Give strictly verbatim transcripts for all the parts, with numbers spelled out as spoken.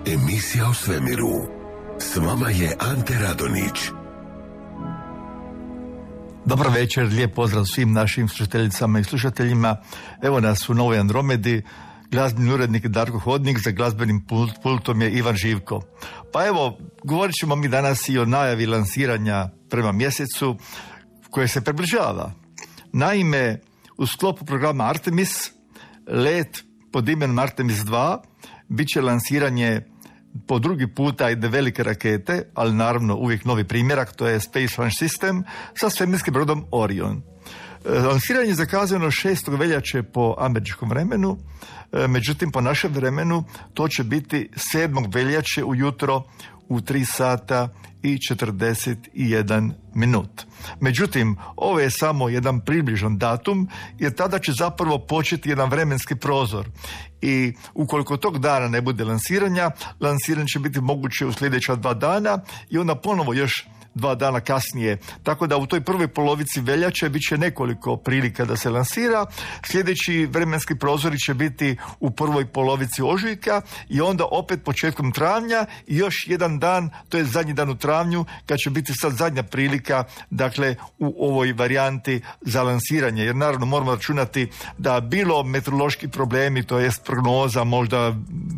Emisija o svemiru. S vama je Ante Radonić. Dobar večer, lijep pozdrav svim našim slušateljicama i slušateljima. Evo nas u Novoj Andromedi. Glazbeni urednik Darko Hodnik, za glazbenim pultom je Ivan Živko. Pa evo, govorit ćemo mi danas i o najavi lansiranja prema mjesecu koje se približava. Naime, u sklopu programa Artemis, let pod imenom Artemis dva bit će lansiranje po drugi puta ide velike rakete, ali naravno uvijek novi primjerak, to je Space Launch System sa svemirskim brodom Orion. Lansiranje je zakazano šestog veljače po američkom vremenu, međutim po našem vremenu to će biti sedmog veljače ujutro u tri sata i četrdeset jedan minut. Međutim, ovo je samo jedan približan datum, jer tada će zapravo početi jedan vremenski prozor. I ukoliko tog dana ne bude lansiranja, lansiranje će biti moguće u sljedeća dva dana i onda ponovo još dva dana kasnije. Tako da u toj prvoj polovici veljače bit će nekoliko prilika da se lansira. Sljedeći vremenski prozori će biti u prvoj polovici ožujka i onda opet početkom travnja i još jedan dan, to je zadnji dan u travnju, kad će biti sad zadnja prilika, dakle, u ovoj varijanti za lansiranje. Jer naravno moramo računati da bilo meteorološki problemi, to jest prognoza možda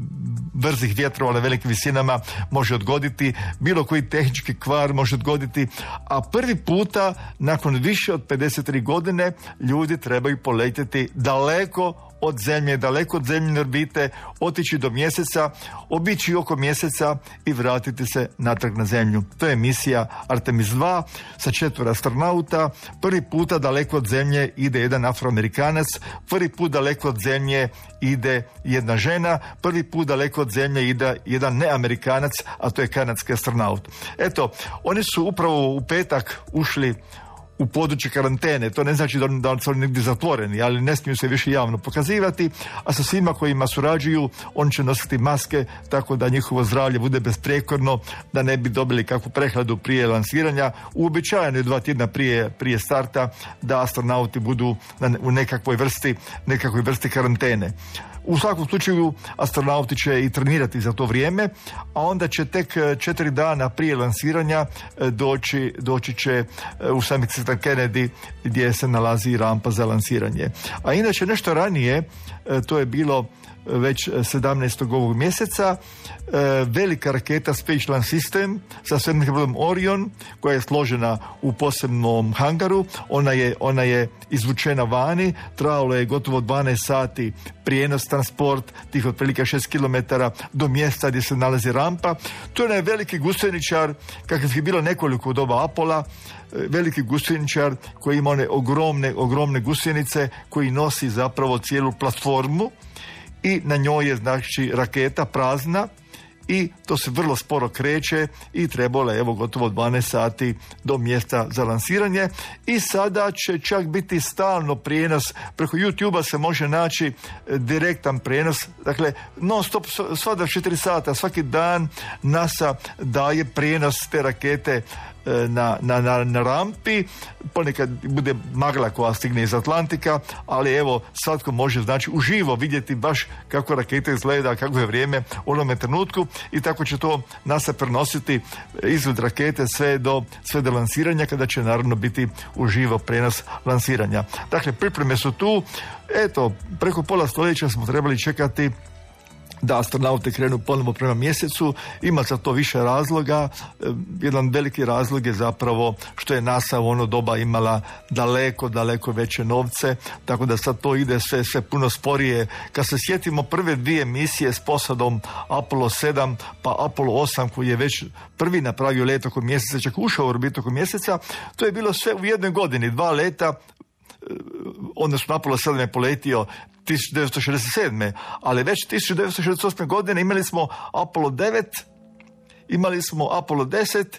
brzih vjetrova na velikim visinama može odgoditi, bilo koji tehnički kvar može odgoditi, a prvi puta nakon više od pedeset tri godine ljudi trebaju poletjeti daleko od zemlje, daleko od zemljine orbite, otići do mjeseca, obići oko mjeseca i vratiti se natrag na zemlju. To je misija Artemis dva sa četvoro astronauta. Prvi puta daleko od zemlje ide jedan Afroamerikanac, prvi put daleko od zemlje ide jedna žena, prvi put daleko od zemlje ide jedan neamerikanac, a to je kanadski astronaut. Eto, oni su upravo u petak ušli u područje karantene. To ne znači da, da su oni negdje zatvoreni, ali ne smiju se više javno pokazivati, a sa svima kojima surađuju oni će nositi maske tako da njihovo zdravlje bude besprijekorno, da ne bi dobili kakvu prehladu prije lansiranja. Uobičajeno je dva tjedna prije, prije starta da astronauti budu na, u nekakvoj vrsti, nekakvoj vrsti karantene. U svakom slučaju astronauti će i trenirati za to vrijeme, a onda će tek četiri dana prije lansiranja doći, doći će u Summit Center Kennedy gdje se nalazi rampa za lansiranje. A inače nešto ranije, to je bilo već sedamnaestog ovog mjeseca, velika raketa Space Launch System sa svemirskim brodom Orion, koja je složena u posebnom hangaru. Ona je, ona je izvučena vani, trajalo je gotovo dvanaest sati prijenos, transport, tih otprilike šest kilometara do mjesta gdje se nalazi rampa. To je onaj veliki gusjeničar, kakav je bilo nekoliko u doba Apola, veliki gusjeničar koji ima one ogromne, ogromne gusjenice, koji nosi zapravo cijelu platformu i na njoj je znači raketa prazna i to se vrlo sporo kreće i trebalo je evo gotovo dvanaest sati do mjesta za lansiranje i sada će čak biti stalno prijenos, preko YouTube-a se može naći direktan prijenos, dakle non stop svada četiri sata, svaki dan NASA daje prijenos te rakete Na, na, na, na rampi, ponekad bude magla koja stigne iz Atlantika, ali evo svatko može znači uživo vidjeti baš kako raketa izgleda, kako je vrijeme u onome trenutku i tako će to NASA prenositi izvod rakete sve do, sve do lansiranja, kada će naravno biti uživo prenos lansiranja. Dakle, pripreme su tu, eto, preko pola stoljeća smo trebali čekati da astronauti krenu ponovno prema mjesecu. Ima za to više razloga. Jedan veliki razlog je zapravo što je NASA u ono doba imala daleko, daleko veće novce, tako da sad to ide sve, sve puno sporije. Kad se sjetimo prve dvije misije s posadom Apollo sedam pa Apollo osam, koji je već prvi napravio let oko mjeseca, čak ušao u orbitu oko mjeseca, to je bilo sve u jednoj godini, dva leta, odnosno Apollo sedam je poletio tisuću devetsto šezdeset sedme ali već tisuću devetsto šezdeset osme godine imali smo Apollo devet, imali smo Apollo deset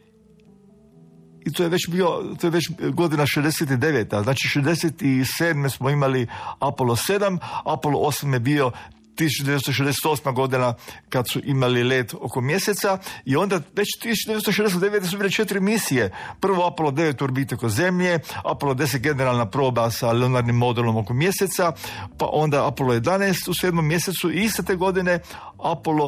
i to je već bio, to je već godina šezdeset deveta Znači šezdeset sedme smo imali Apollo sedam, Apollo osam je bio tisuću devetsto šezdeset osma godina kad su imali let oko mjeseca i onda već tisuću devetsto šezdeset devete su bile četiri misije. Prvo Apollo devet u orbiti oko Zemlje, Apollo deset generalna proba sa lunarnim modulom oko mjeseca, pa onda Apollo jedanaest u sedmom mjesecu i iste te godine Apollo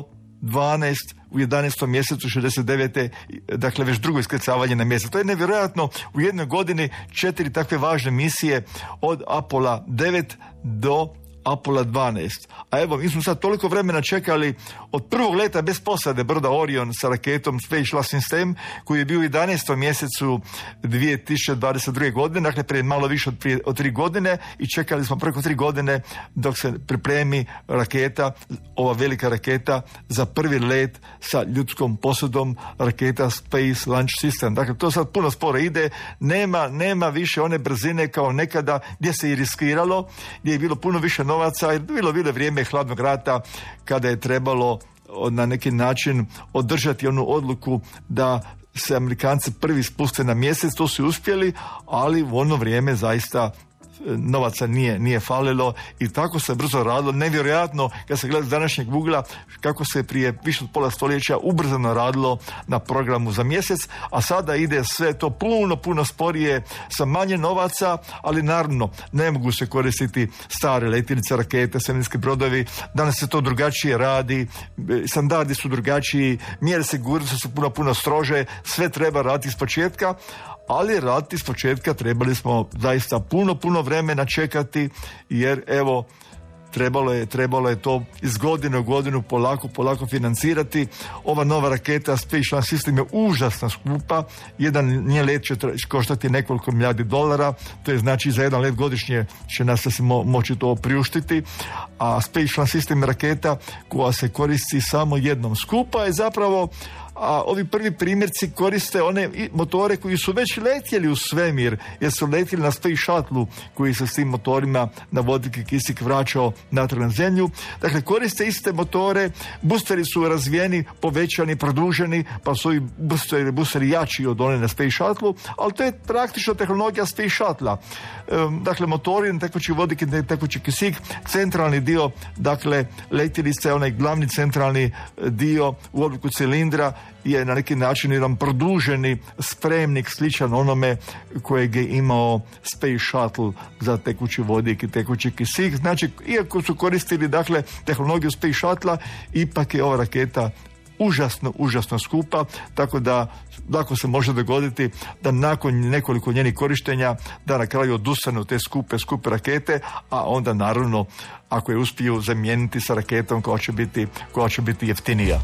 dvanaest u jedanaestom mjesecu šezdeset devete dakle već drugo iskrcavanje na mjesec. To je nevjerojatno, u jednoj godini četiri takve važne misije od Apola devet do Apola dvanaest. A evo, mi smo sad toliko vremena čekali od prvog leta bez posade broda Orion sa raketom Space Shuttle System, koji je bio u jedanaestom mjesecu dvije tisuće dvadeset druge godine, dakle prije malo više od, prije, od tri godine, i čekali smo preko tri godine dok se pripremi raketa, ova velika raketa za prvi let sa ljudskom posadom, raketa Space Launch System. Dakle, to sad puno sporo ide, nema, nema više one brzine kao nekada gdje se i riskiralo, gdje je bilo puno više novaca, jer bilo bilo vrijeme hladnog rata kada je trebalo na neki način održati onu odluku da se Amerikanci prvi spuste na mjesec. To su uspjeli, ali u ono vrijeme zaista novaca nije, nije falilo i tako se brzo radilo. Nevjerojatno kad se gleda s današnjeg ugla kako se prije više od pola stoljeća ubrzano radilo na programu za mjesec, a sada ide sve to puno, puno sporije sa manje novaca, ali naravno ne mogu se koristiti stare letjelice, rakete, svemirski brodovi. Danas se to drugačije radi, standardi su drugačiji, mjere sigurnosti su puno, puno strože, sve treba raditi iz početka, ali raditi iz početka trebali smo zaista puno, puno vremena čekati, jer evo, trebalo je, trebalo je to iz godine u godinu polako, polako financirati. Ova nova raketa Space Shuttle System je užasno skupa. Jedan njen let će koštati nekoliko milijardi dolara, to je znači za jedan let godišnje će nas se mo- moći to priuštiti, a Space Shuttle System je raketa koja se koristi samo jednom. Skupa je zapravo, a ovi prvi primjerci koriste one motore koji su već letjeli u svemir, jer su letjeli na Space Shuttle koji se s tim motorima na vodik i kisik vraćao natrag na zemlju. Dakle, koriste iste motore, boosteri su razvijeni, povećani, produženi, pa su i boosteri, boosteri jači od one na Space Shuttle, ali to je praktično tehnologija Space Shuttle. Dakle, motori na tekući vodik i na tekući kisik, centralni dio, dakle, letjelice, onaj glavni centralni dio u obliku cilindra je na neki način jedan produženi spremnik sličan onome kojeg je imao Space Shuttle za tekući vodik i tekući kisik. Znači, iako su koristili dakle tehnologiju Space Shuttle, ipak je ova raketa užasno, užasno skupa, tako da lako se može dogoditi da nakon nekoliko njenih korištenja da na kraju odustanu te skupe, skupe rakete, a onda naravno ako je uspiju zamijeniti sa raketom koja će biti, koja će biti jeftinija.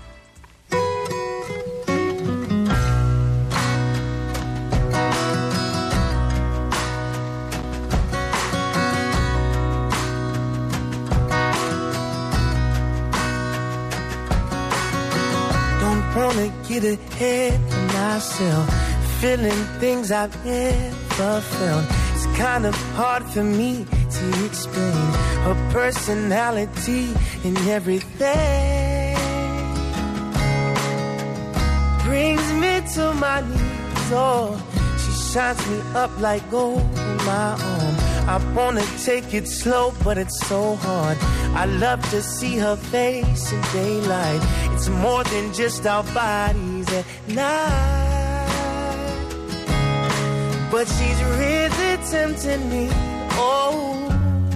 Wanna get ahead of myself, feeling things I've never felt. It's kind of hard for me to explain her personality and everything. Brings me to my knees, oh, she shines me up like gold in my arm. I wanna take it slow, but it's so hard. I love to see her face in daylight. It's more than just our bodies at night. But she's really tempting me, oh.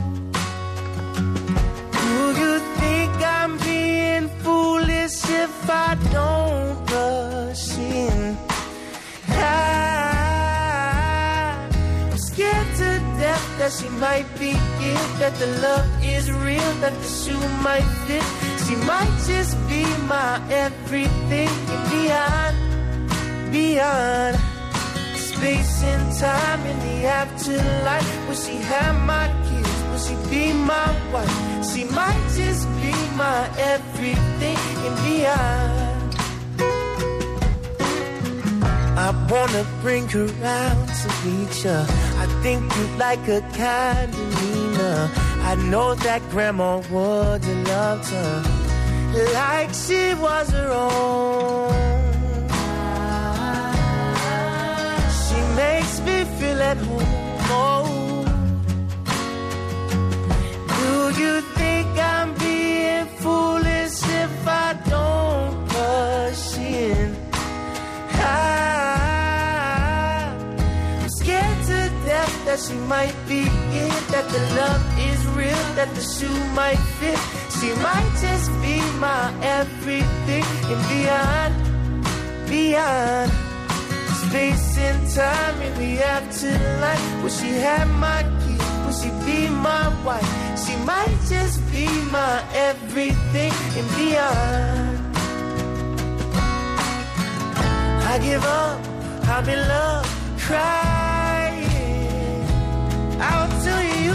Do you think I'm being foolish if I don't rush in? I'm scared to death that she might be it, that the love is real, that the shoe might fit. She might just be my everything and beyond, beyond space and time in the afterlife. Will she have my kids? Will she be my wife? She might just be my everything and beyond. I wanna bring her round to meet ya. I think you'd like her kind of Nina. I know that grandma would have loved her like she was her own. She makes me feel at home, oh. Do you think I'm being foolish if I don't rush in? I'm scared to death that she might be it, that the love is real that the shoe might fit. She might just be my everything and beyond, beyond space and time in the afterlife. Will she have my key? Will she be my wife? She might just be my everything and beyond. I give up, I'm in love, crying out to you.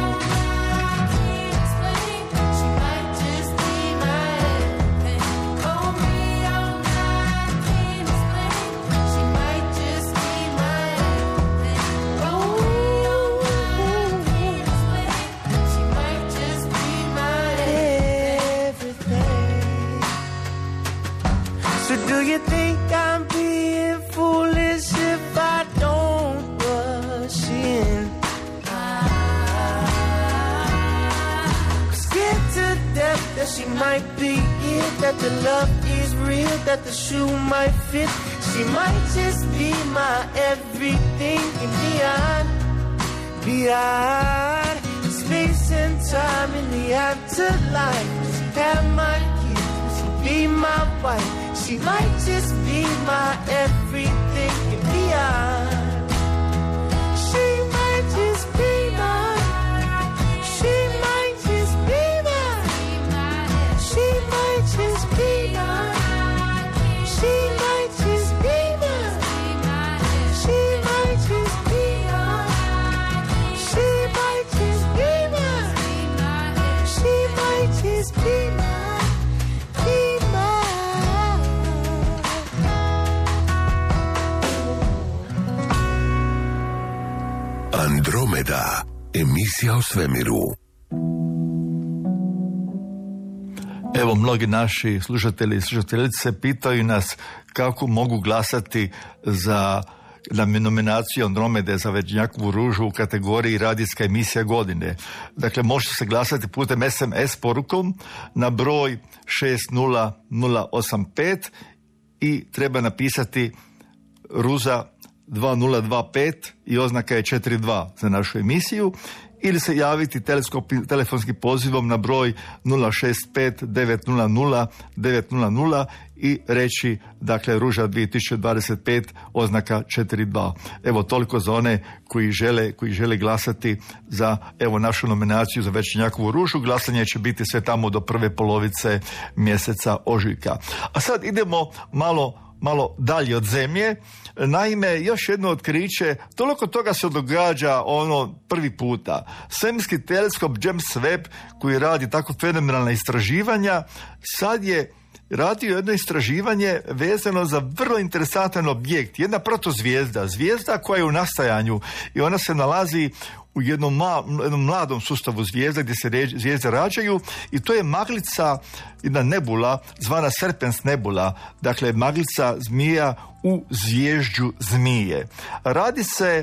So do you think I'm being foolish if I don't rush in? I'm scared to death that she might be it, that the love is real, that the shoe might fit. She might just be my everything and beyond, beyond space and time in the afterlife. Have my kids, be my wife. She might just be my everything and beyond. She might just be mine. She might just be mine. She might just be mine. She might just be mine. She might just be mine. She might just be mine. She might just be mine. Andromeda, emisija o svemiru. Evo, mnogi naši slušatelji i slušateljice pitaju nas kako mogu glasati za na nominaciju Andromede za Večernjakovu ružu u kategoriji radijska emisija godine. Dakle, možete se glasati putem es em es porukom na broj šest nula nula osam pet i treba napisati Ruza dva nula dva pet i oznaka je četiri dva za našu emisiju, ili se javiti telefonskim pozivom na broj nula šest pet devet nula nula devet nula nula i reći, dakle, Ruža dvije tisuće dvadeset pet, oznaka četiri dva. Evo, toliko za one koji žele, koji žele glasati za, evo, našu nominaciju za Večernjakovu ružu. Glasanje će biti sve tamo do prve polovice mjeseca ožujka. A sad idemo malo malo dalje od zemlje. Naime, još jedno otkriće, toliko toga se događa ono prvi puta. Svemirski teleskop James Webb, koji radi tako fenomenalna istraživanja, sad je radio jedno istraživanje vezano za vrlo interesantan objekt, jedna protozvijezda, zvijezda koja je u nastajanju i ona se nalazi u jednom, ma, jednom mladom sustavu zvijezda gdje se ređ, zvijezde rađaju, i to je maglica, jedna nebula zvana Serpens nebula, dakle maglica zmija u zvježđu zmije. Radi se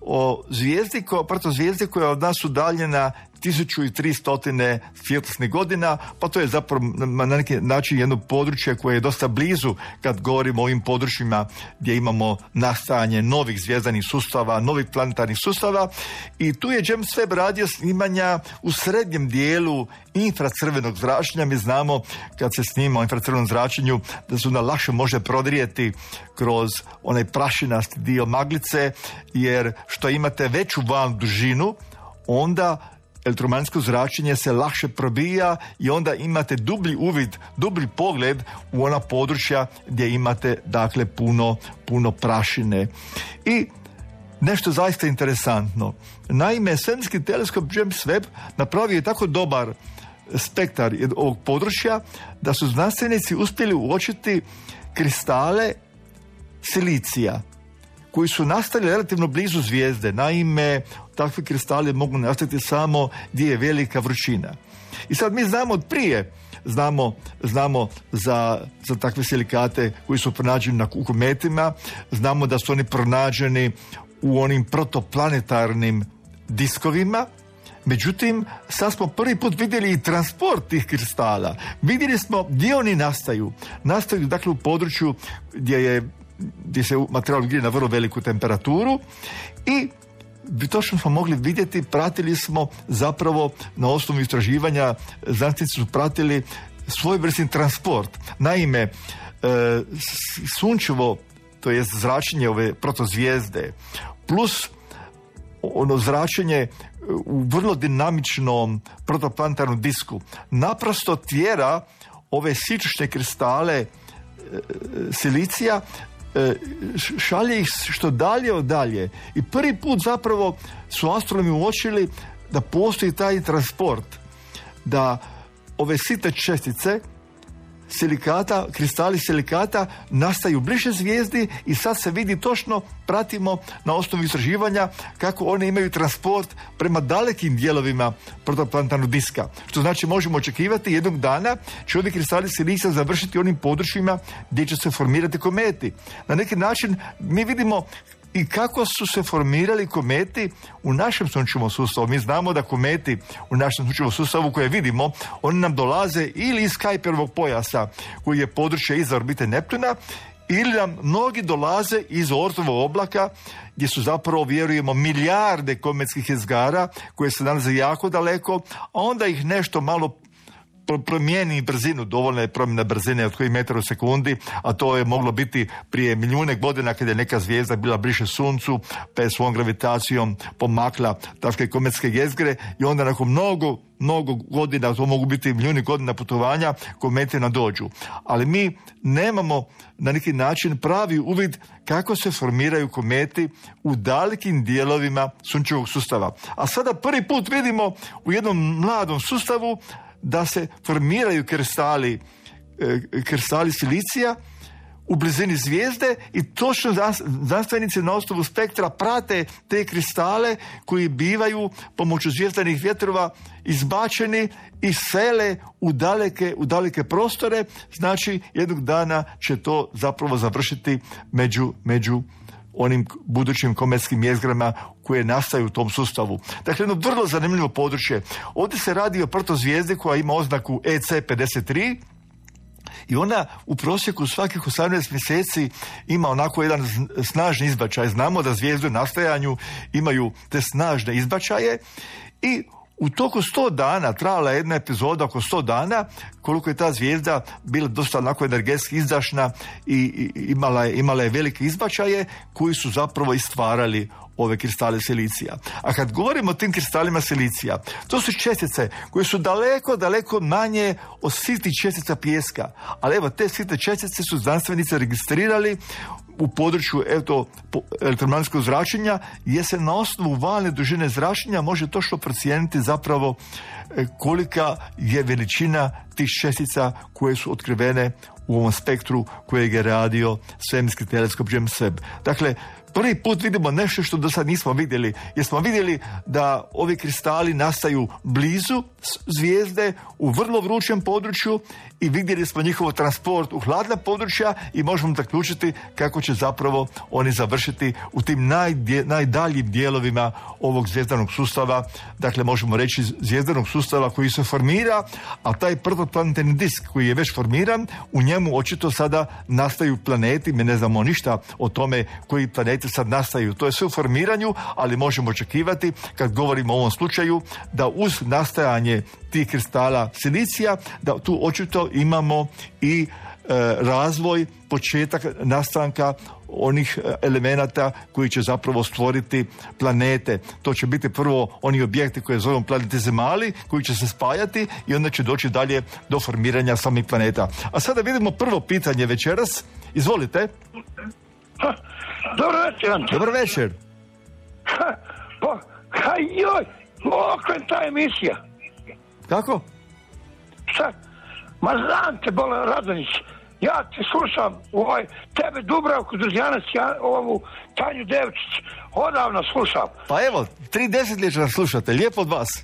o zvijezdi, protozvijezdi koja je od nas udaljena tisuću tristo svjetlosnih godina, pa to je zapravo na neki način jedno područje koje je dosta blizu kad govorimo o ovim područjima gdje imamo nastajanje novih zvjezdanih sustava, novih planetarnih sustava, i tu je James Webb radio snimanja u srednjem dijelu infracrvenog zračenja. Mi znamo kad se snima o infracrvenom zračenju da se onda lakše može prodrijeti kroz onaj prašinasti dio maglice, jer što imate veću valnu dužinu, onda elektromagnetsko zračenje se lakše probija i onda imate dublji uvid, dublji pogled u ona područja gdje imate, dakle, puno, puno prašine. I nešto zaista interesantno. Naime, svemirski teleskop James Webb napravio je tako dobar spektar ovog područja da su znanstvenici uspjeli uočiti kristale silicija koji su nastali relativno blizu zvijezde. Naime, takvi kristali mogu nastati samo gdje je velika vrućina. I sad mi znamo od prije, znamo, znamo za, za takve silikate koji su pronađeni na kometima, znamo da su oni pronađeni u onim protoplanetarnim diskovima. Međutim, sad smo prvi put vidjeli i transport tih kristala. Vidjeli smo gdje oni nastaju. Nastaju, dakle, u području gdje je gdje se materijal grije na vrlo veliku temperaturu, i točno smo mogli vidjeti, pratili smo zapravo na osnovu istraživanja, znanstvenici su pratili svojevrsni transport. Naime, e, sunčevo, to jest zračenje ove protozvijezde, plus ono zračenje u vrlo dinamičnom protoplanetarnom disku, naprosto tjera ove sičušne kristale e, silicija, e, šalje ih što dalje od dalje. I prvi put zapravo su astronomi uočili da postoji taj transport, da ove sitne čestice silikata, kristali silikata nastaju bliže zvijezdi i sad se vidi točno, pratimo na osnovu istraživanja kako one imaju transport prema dalekim dijelovima protoplanetarnog diska. Što znači možemo očekivati jednog dana će ovi kristali silicija završiti onim područjima gdje će se formirati kometi. Na neki način mi vidimo i kako su se formirali kometi u našem sunčevom sustavu. Mi znamo da kometi u našem sunčevom sustavu koje vidimo, oni nam dolaze ili iz Kuiperovog pojasa, koji je područje iza orbite Neptuna, ili nam mnogi dolaze iz Oortovog oblaka, gdje su zapravo, vjerujemo, milijarde kometskih jezgara koje se nalaze jako daleko, a onda ih nešto malo promijeni brzinu, dovoljna je promjena brzine od koji metar u sekundi, a to je moglo biti prije milijune godina kada je neka zvijezda bila bliže suncu, pa je svojom gravitacijom pomakla takve kometske jezgre i onda nakon mnogo, mnogo godina, to mogu biti milijuni godina putovanja, komete nadođu. Ali mi nemamo na neki način pravi uvid kako se formiraju kometi u dalekim dijelovima sunčevog sustava. A sada prvi put vidimo u jednom mladom sustavu da se formiraju kristali, kristali silicija u blizini zvijezde i točno znanstvenici na osnovu spektra prate te kristale koji bivaju pomoću zvjezdanih vjetrova izbačeni i sele u daleke, u daleke prostore. Znači jednog dana će to zapravo završiti među, među onim budućim kometskim jezgrama koje nastaju u tom sustavu. Dakle, jedno vrlo zanimljivo područje. Ovdje se radi o protozvijezdi koja ima oznaku E C pedeset tri i ona u prosjeku svakih osamnaest mjeseci ima onako jedan snažni izbačaj. Znamo da zvijezde u nastajanju imaju te snažne izbačaje i u toku sto dana, trajala je jedna epizoda oko sto dana, koliko je ta zvijezda bila dosta onako energetski izdašna i, i imala, je, imala je velike izbačaje koji su zapravo i stvarali ove kristale silicija. A kad govorimo o tim kristalima silicija, to su čestice koje su daleko, daleko manje od sitnih čestica pijeska. Ali evo, te sitne čestice su znanstvenici registrirali u području elektromagnetskog zračenja, gdje se na osnovu valne dužine zračenja može točno procijeniti zapravo kolika je veličina tih čestica koje su otkrivene u ovom spektru kojeg je radio svemirski teleskop James Webb. Dakle, prvi put vidimo nešto što do sad nismo vidjeli, jer smo vidjeli da ovi kristali nastaju blizu zvijezde u vrlo vrućem području i vidjeli smo njihov transport u hladna područja i možemo zaključiti kako će zapravo oni završiti u tim najdje, najdaljim dijelovima ovog zvijezdanog sustava. Dakle, možemo reći zvijezdanog sustava koji se formira, a taj protoplanetarni disk koji je već formiran, u njemu očito sada nastaju planeti. Mi ne znamo ništa o tome koji planeti sad nastaju. To je sve u formiranju, ali možemo očekivati, kad govorimo o ovom slučaju, da uz nastajanje tih kristala silicija, da tu očito imamo i e, razvoj, početak nastanka onih elemenata koji će zapravo stvoriti planete. To će biti prvo oni objekti koje zovemo planeti zemali, koji će se spajati i onda će doći dalje do formiranja samih planeta. A sada vidimo prvo pitanje večeras. Izvolite. Ha, dobro večer, Ante. Dobar večer. Ha, pa, haj joj, kako je ta emisija? Kako? Šta? Ma znam te, Bolan Radonjić. Ja te slušam, ovaj, tebe Dubravku Druzjanac, ja ovu Tanju Devčić, odavno slušam. Pa evo, tri desetljeća nas slušate, lijepo od vas.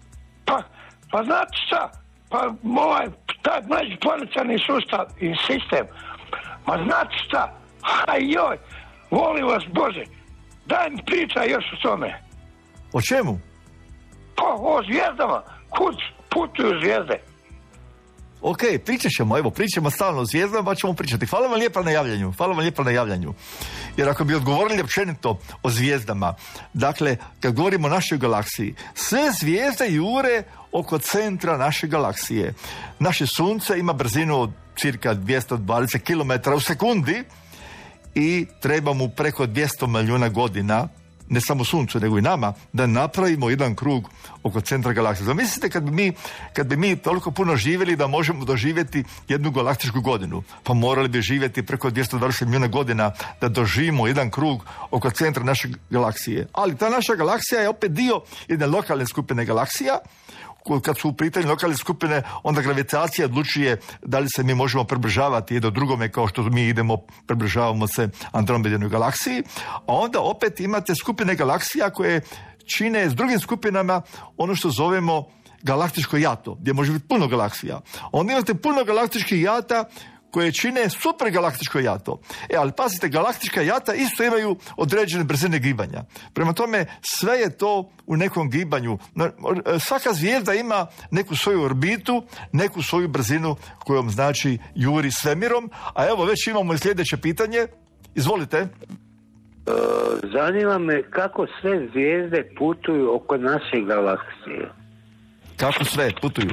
Pa, pa znate šta? Pa ovaj, taj međuplanetarni sustav i sistem, ma znate šta? Aj joj, volim vas Bože, daj mi pričaj još o tome. O čemu? Pa o zvijezdama, kud putuju zvijezde? Ok, pričat ćemo, evo, pričamo stalno o zvijezdama, pa ćemo pričati. Hvala vam lijepa na javljanju, hvala vam lijepa na javljanju. Jer ako bi odgovorili općenito o zvijezdama, dakle, kad govorimo o našoj galaksiji, sve zvijezde jure oko centra naše galaksije. Naše sunce ima brzinu od cirka dvjesto dvadeset kilometara u sekundi i treba mu preko dvjesto milijuna godina, ne samo suncu, nego i nama, da napravimo jedan krug oko centra galaksije. Zamislite kad bi mi, kad bi mi toliko puno živjeli da možemo doživjeti jednu galaktičku godinu. Pa morali bi živjeti preko dvjesto dvadeset milijuna godina da doživimo jedan krug oko centra naše galaksije. Ali ta naša galaksija je opet dio jedne lokalne skupine galaksija. Kad su u pitanju lokalne skupine, onda gravitacija odlučuje da li se mi možemo približavati jedno drugome kao što mi idemo, približavamo se Andromedinoj galaksiji, a onda opet imate skupine galaksija koje čine s drugim skupinama ono što zovemo galaktičko jato, gdje može biti puno galaksija. Onda imate puno galaktičkih jata koje čine supergalaktičko jato. E, ali pazite, galaktička jata isto imaju određene brzine gibanja. Prema tome, sve je to u nekom gibanju. Svaka zvijezda ima neku svoju orbitu, neku svoju brzinu kojom znači juri svemirom. A evo, već imamo i sljedeće pitanje. Izvolite. E, zanima me kako sve zvijezde putuju oko naše galaksije. Kako sve putuju?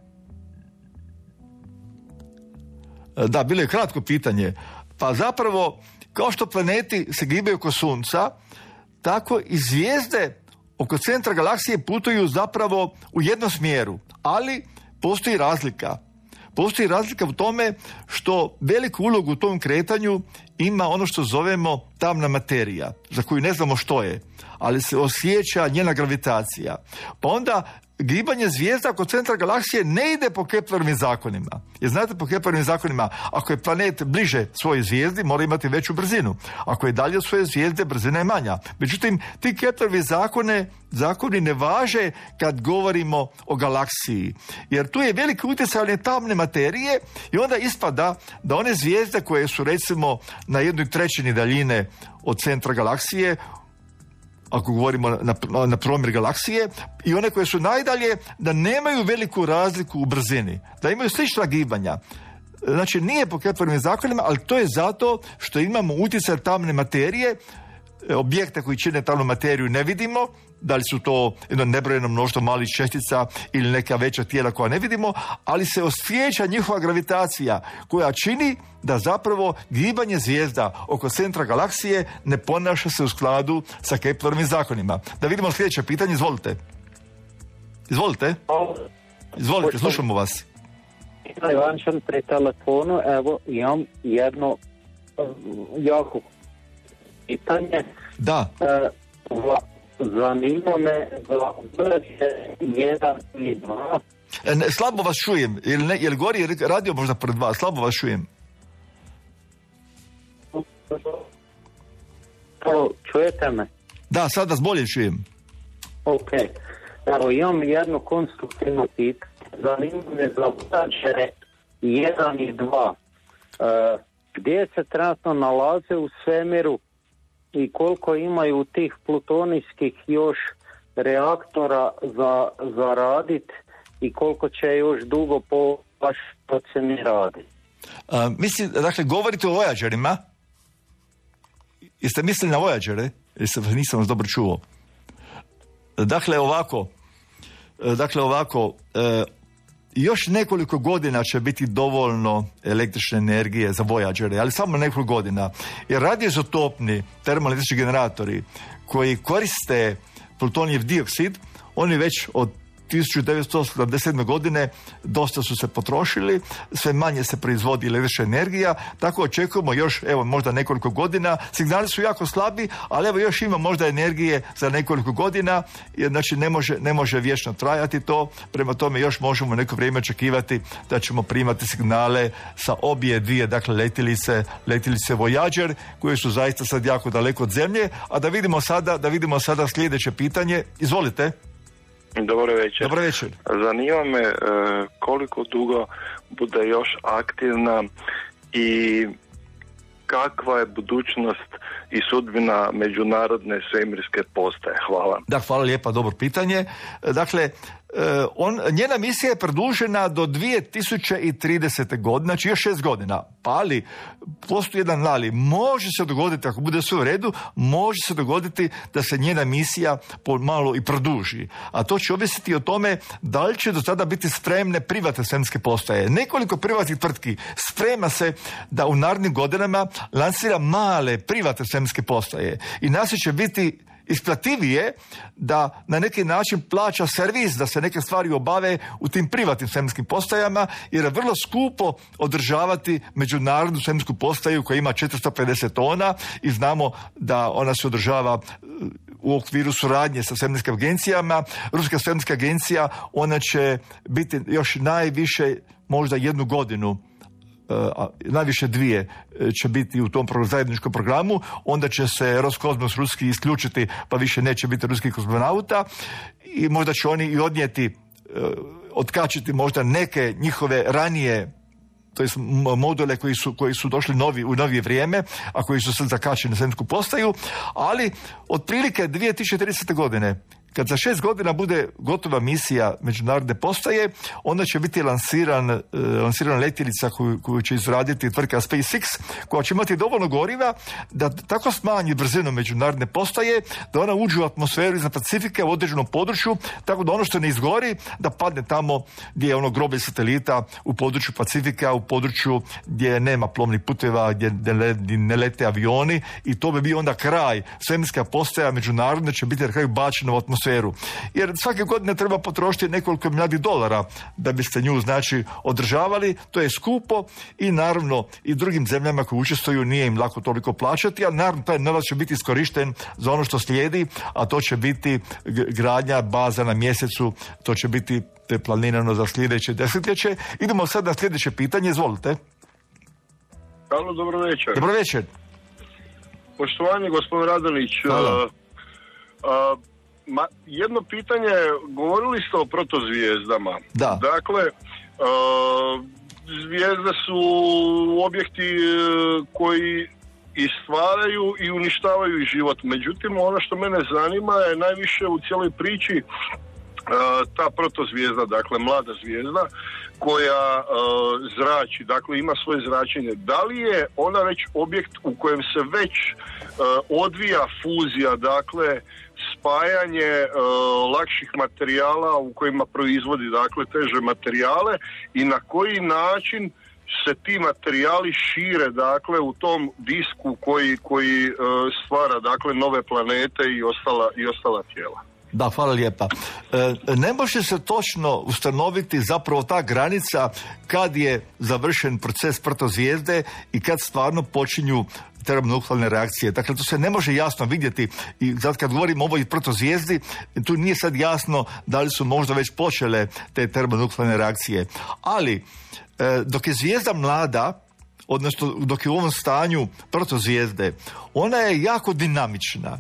Da, bilo je kratko pitanje. Pa zapravo, kao što planeti se gibaju oko Sunca, tako i zvijezde oko centra galaksije putuju zapravo u jednom smjeru. Ali postoji razlika. Postoji razlika u tome što veliku ulogu u tom kretanju ima ono što zovemo tamna materija, za koju ne znamo što je, ali se osjeća njena gravitacija. Pa onda gibanje zvijezda oko centra galaksije ne ide po Keplerovim zakonima. Jer znate, po Keplerovim zakonima, ako je planet bliže svojoj zvijezdi, mora imati veću brzinu. Ako je dalje od svoje zvijezde, brzina je manja. Međutim, ti Keplerovi zakone, zakoni ne važe kad govorimo o galaksiji. Jer tu je veliki utjecaj one tamne materije i onda ispada da one zvijezde koje su recimo na jednoj trećini daljine od centra galaksije, ako govorimo na, na, na promjer galaksije, i one koje su najdalje, da nemaju veliku razliku u brzini, da imaju slična gibanja. Znači, nije po Keplerovim zakonima, ali to je zato što imamo utjecaj tamne materije, objekte koji čine tamnu materiju ne vidimo, da li su to jedno nebrojeno mnoštvo malih čestica ili neka veća tijela koja ne vidimo, ali se osjeća njihova gravitacija koja čini da zapravo gibanje zvijezda oko centra galaksije ne ponaša se u skladu sa Keplerovim zakonima. Da vidimo sljedeće pitanje, izvolite. Izvolite. Izvolite, slušamo vas. Ivančan pri telefonu, evo imam jedno jako pitanje. Da. E, zanima me za jedan i dva. E, ne, slabo vas čujem. Jel, ne, jel gori radio možda pred vas? Slabo vas čujem. To, čujete me? Da, sad vas bolje čujem. Ok. Evo, imam jedno konstruktivno pitanje. Zanima me za Voyager jedan i dva. E, gdje se trenutno nalaze u svemiru i koliko imaju tih plutonijskih još reaktora za, za radit i koliko će još dugo po vaš proceni raditi? Mislim, dakle, govorite o Voyagerima? Jeste mislili na Voyagere? Jeste, nisam vas dobro čuo. Dakle, ovako, dakle, ovako, e, još nekoliko godina će biti dovoljno električne energije za Voyagere, ali samo nekoliko godina. Jer radioizotopni termoelektrični generatori koji koriste plutonijev dioksid, oni već od tisuću devetsto sedamdeset sedme. godine dosta su se potrošili, sve manje se proizvodi električna energija, tako očekujemo još, evo, možda nekoliko godina. Signali su jako slabi, ali evo još ima možda energije za nekoliko godina, jer znači ne može, ne može vječno trajati to, prema tome još možemo neko vrijeme očekivati da ćemo primati signale sa obje dvije, dakle, letilice, letilice Voyager, koje su zaista sad jako daleko od Zemlje. A da vidimo sada, da vidimo sada sljedeće pitanje. Izvolite. Dobro večer. Dobro večer. Zanima me e, koliko dugo bude još aktivna i kakva je budućnost i sudbina međunarodne svemirske postaje. Hvala. Da, hvala lijepa, dobro pitanje. Dakle, on, njena misija je produžena do dvije tisuće tridesete. godine, znači još šest godina. Pa ali, postoji jedan ali, može se dogoditi, ako bude sve u redu, može se dogoditi da se njena misija malo i produži. A to će ovisiti o tome da li će do tada biti spremne privatne svemirske postaje. Nekoliko privatnih tvrtki sprema se da u narednim godinama lansira male privatne svemirske postaje. I nas će biti isplativije da na neki način plaća servis, da se neke stvari obave u tim privatnim svemirskim postajama, jer je vrlo skupo održavati međunarodnu svemirsku postaju koja ima četiristo pedeset tona i znamo da ona se održava u okviru suradnje sa svemirskim agencijama. Ruska svemirska agencija, ona će biti još najviše možda jednu godinu, Uh, najviše dvije će biti u tom zajedničkom programu, onda će se Roskosmos ruski isključiti, pa više neće biti ruskih kozmonauta i možda će oni i odnijeti, uh, otkačiti možda neke njihove ranije, to jest module koji su, koji su došli novi, u novije vrijeme, a koji su sad zakačeni na svemirsku postaju, ali otprilike dvije tisuće tridesete. godine, kad za šest godina bude gotova misija međunarodne postaje, onda će biti lansiran, uh, lansirana letjelica koju, koju će izraditi tvrtka SpaceX, koja će imati dovoljno goriva da tako smanji brzinu međunarodne postaje, da ona uđe u atmosferu iznad Pacifika u određenom području, tako da ono što ne izgori, da padne tamo gdje je ono groblje satelita, u području Pacifika, u području gdje nema plovnih puteva, gdje ne lete avioni, i to bi bio onda kraj. Svemirska postaja međunarodna će biti na kraju bačena u atmosferu. Jer svake godine treba potrošiti nekoliko milijardi dolara da biste nju, znači, održavali. To je skupo i naravno i drugim zemljama koji učestvuju nije im lako toliko plaćati, ali naravno taj novac će biti iskorišten za ono što slijedi, a to će biti gradnja baza na mjesecu, to će biti planirano za sljedeće desetljeće. Idemo sad na sljedeće pitanje, izvolite. Halo, dobro večer. Dobro večer. Poštovanje, gospodin Radonić. Hvala. Uh, uh, Ma, jedno pitanje, govorili ste o protozvijezdama. Da. Dakle, uh, zvijezde su objekti uh, koji i stvaraju i uništavaju život. Međutim, ono što mene zanima je najviše u cijeloj priči uh, ta protozvijezda, dakle mlada zvijezda koja uh, zrači, dakle ima svoje zračenje. Da li je ona već objekt u kojem se već uh, odvija fuzija, dakle spajanje uh, lakših materijala u kojima proizvodi, dakle, teže materijale, i na koji način se ti materijali šire, dakle, u tom disku koji, koji uh, stvara, dakle, nove planete i ostala, i ostala tijela. Da, hvala lijepa. E, ne može se točno ustanoviti zapravo ta granica kad je završen proces protozvijezde i kad stvarno počinju termonuklearne reakcije. Dakle, to se ne može jasno vidjeti, i zato kad govorimo o ovoj protozvijezdi, tu nije sad jasno da li su možda već počele te termonuklearne reakcije. Ali, e, dok je zvijezda mlada, odnosno dok je u ovom stanju protozvijezde, ona je jako dinamična.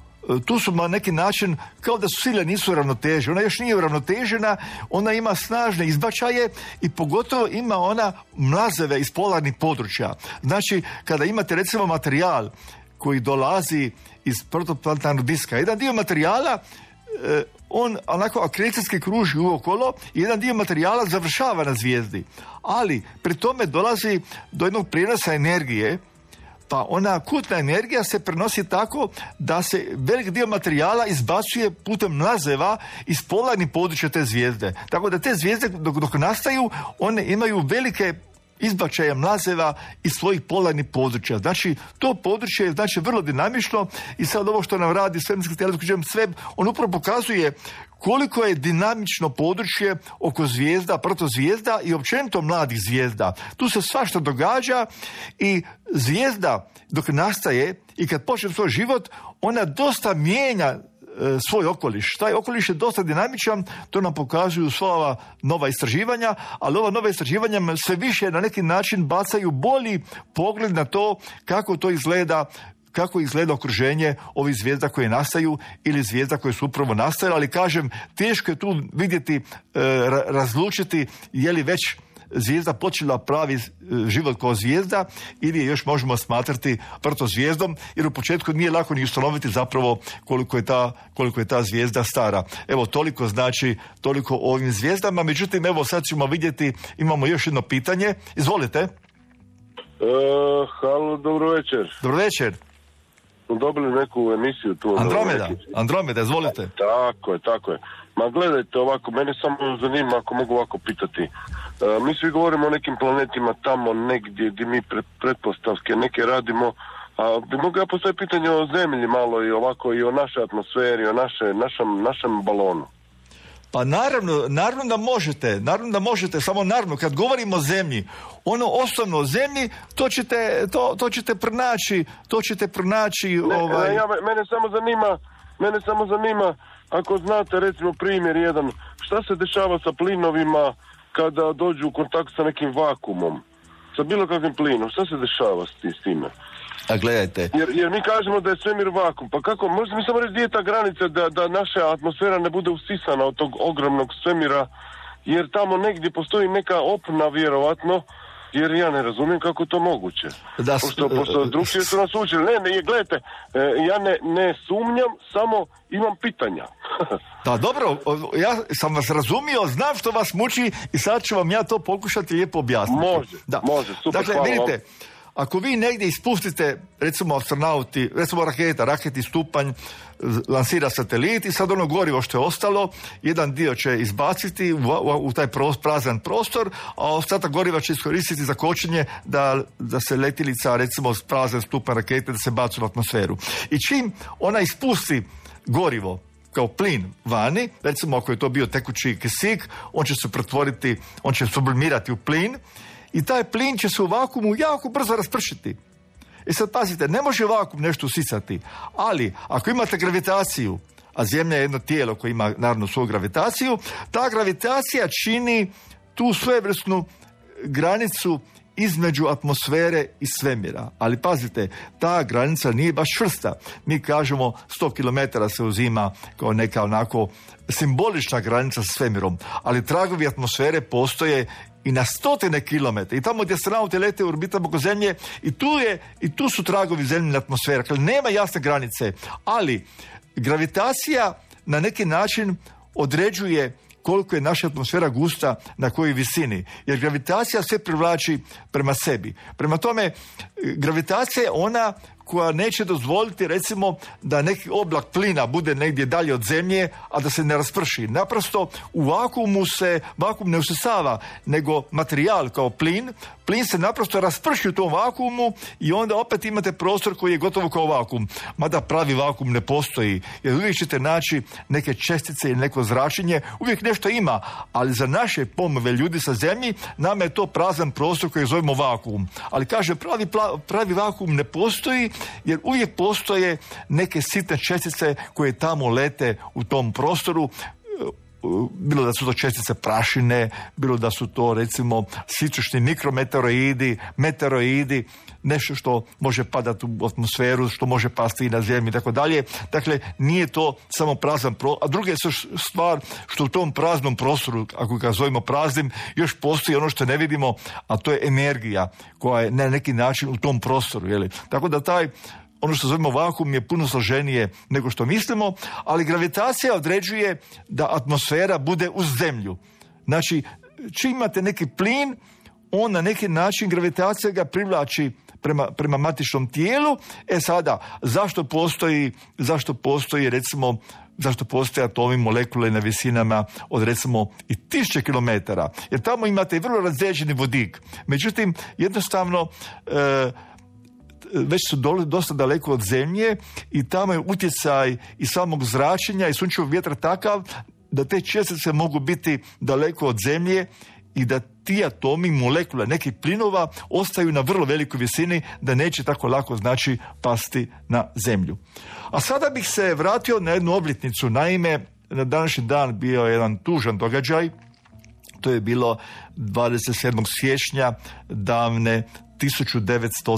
Tu su na neki način kao da su sile nisu ravnoteže. Ona još nije uravnotežena, ona ima snažne izbačaje i pogotovo ima ona mlazeve iz polarnih područja. Znači, kada imate recimo materijal koji dolazi iz protoplanetarnog diska, jedan dio materijala eh, on onako akrecijski kruži uokolo i jedan dio materijala završava na zvijezdi. Ali pri tome dolazi do jednog prijenosa energije, pa ona akutna energija se prenosi tako da se velik dio materijala izbacuje putem mlazeva iz polarnih područja te zvijezde. Tako da te zvijezde dok, dok nastaju, one imaju velike izbačaje mlazeva iz svojih polarnih područja. Znači, to područje je, znači, vrlo dinamično, i sad ovo što nam radi svemirski teleskop James Webb, on upravo pokazuje koliko je dinamično područje oko zvijezda, protozvijezda i općenito mladih zvijezda. Tu se svašta događa i zvijezda dok nastaje i kad počne svoj život, ona dosta mijenja e, svoj okoliš. Taj okoliš je dosta dinamičan, to nam pokazuju sva ova nova istraživanja, ali ova nova istraživanja sve više na neki način bacaju bolji pogled na to kako to izgleda, kako izgleda okruženje ovih zvijezda koje nastaju ili zvijezda koje su upravo nastajale, ali kažem, teško je tu vidjeti, e, razlučiti je li već zvijezda počela pravi život kao zvijezda ili je još možemo smatrati protozvijezdom, jer u početku nije lako ni ustanoviti zapravo koliko je ta, koliko je ta zvijezda stara. Evo, toliko znači, toliko o ovim zvijezdama. Međutim, evo sad ćemo vidjeti, imamo još jedno pitanje. Izvolite. E, halo, dobro večer. Dobro večer. Dobili neku emisiju tu. Andromeda, Andromeda, izvolite. Tako je, tako je. Ma gledajte ovako, mene samo zanima ako mogu ovako pitati. E, mi svi govorimo o nekim planetima tamo negdje gdje mi pre, pretpostavke neke radimo, a bi mogu ja postaviti pitanje o zemlji malo i ovako i o našoj atmosferi, o naše, našem, našem balonu. Pa naravno, naravno da možete, naravno da možete, samo naravno, kad govorimo o zemlji, ono osnovno o zemlji, to ćete, to, to ćete pronaći, to ćete pronaći, ne, ovaj... Ja, mene samo zanima, mene samo zanima, ako znate recimo primjer jedan, šta se dešava sa plinovima kada dođu u kontakt sa nekim vakuumom, sa bilo kakvim plinom, šta se dešava s, s time? A gledajte. Jer, jer mi kažemo da je svemir vakum, pa kako, možete mi samo reći gdje je ta granica da, da naša atmosfera ne bude usisana od tog ogromnog svemira, jer tamo negdje postoji neka opna vjerovatno, jer ja ne razumijem kako to moguće. Da, pošto, pošto drugčije su nas učili. Ne, ne, gledajte, ja ne, ne sumnjam, samo imam pitanja. Da, dobro, ja sam vas razumio, znam što vas muči i sad ću vam ja to pokušati lijepo objasniti. Može, da. može, super, dakle, hvala vidite, vam. Ako vi negdje ispustite, recimo astronauti, recimo raketa, raketni stupanj, lansira satelit i sad ono gorivo što je ostalo, jedan dio će izbaciti u, u, u taj prostor, prazan prostor, a ostatak goriva će iskoristiti za kočenje da, da se letjelica, recimo prazan stupanj rakete, da se baci u atmosferu. I čim ona ispusti gorivo kao plin vani, recimo ako je to bio tekući kisik, on će se pretvoriti, on će sublimirati u plin, i taj plin će se u vakuumu jako brzo raspršiti. I sad pazite, ne može vakuum nešto usisati, ali ako imate gravitaciju, a Zemlja je jedno tijelo koje ima naravno svoju gravitaciju, ta gravitacija čini tu svojevrsnu granicu između atmosfere i svemira. Ali pazite, ta granica nije baš čvrsta. Mi kažemo sto kilometara se uzima kao neka onako simbolična granica sa svemirom, ali tragovi atmosfere postoje i na stotine kilometra. I tamo gdje astronauti lete u orbitama oko Zemlje, i tu je, i tu su tragovi zemljine atmosfere. Dakle, nema jasne granice, ali gravitacija na neki način određuje koliko je naša atmosfera gusta, na kojoj visini. Jer gravitacija sve privlači prema sebi. Prema tome, gravitacija je ona koja neće dozvoliti, recimo, da neki oblak plina bude negdje dalje od Zemlje, a da se ne rasprši. Naprosto, u vakuumu se vakuum ne usisava, nego materijal kao plin, plin se naprosto rasprši u tom vakuumu i onda opet imate prostor koji je gotovo kao vakuum. Mada pravi vakuum ne postoji, jer uvijek ćete naći neke čestice ili neko zračenje, uvijek nešto ima, ali za naše pojmove ljudi sa Zemlji, nama je to prazan prostor koji zovemo vakuum. Ali kaže, pravi, pravi vakuum ne postoji, jer uvijek postoje neke sitne čestice koje tamo lete u tom prostoru, bilo da su to čestice prašine, bilo da su to recimo sičušni mikrometeoroidi, meteoroidi, nešto što može padati u atmosferu, što može pasti i na Zemlji i tako dalje. Dakle, nije to samo prazan prostor, a druga je stvar što u tom praznom prostoru, ako ga zovemo praznim, još postoji ono što ne vidimo, a to je energija koja je na neki način u tom prostoru. Jeli? Tako da taj ono što zovemo vakuum je puno složenije nego što mislimo, ali gravitacija određuje da atmosfera bude uz Zemlju. Znači, čim imate neki plin, on na neki način gravitacija ga privlači prema, prema matičnom tijelu. E sada, zašto postoji, zašto postoji recimo, zašto postoje atomi, molekule na visinama od recimo i tisuće kilometara? Jer tamo imate i vrlo razređeni vodik. Međutim, jednostavno, e, već su dole, dosta daleko od Zemlje i tamo je utjecaj i samog zračenja i sunčevog vjetra takav da te čestice mogu biti daleko od Zemlje i da ti atomi, molekula, nekih plinova ostaju na vrlo velikoj visini, da neće tako lako znači pasti na Zemlju. A sada bih se vratio na jednu obljetnicu. Naime, na današnji dan bio je jedan tužan događaj. To je bilo dvadeset sedmog siječnja davne tisuću devetsto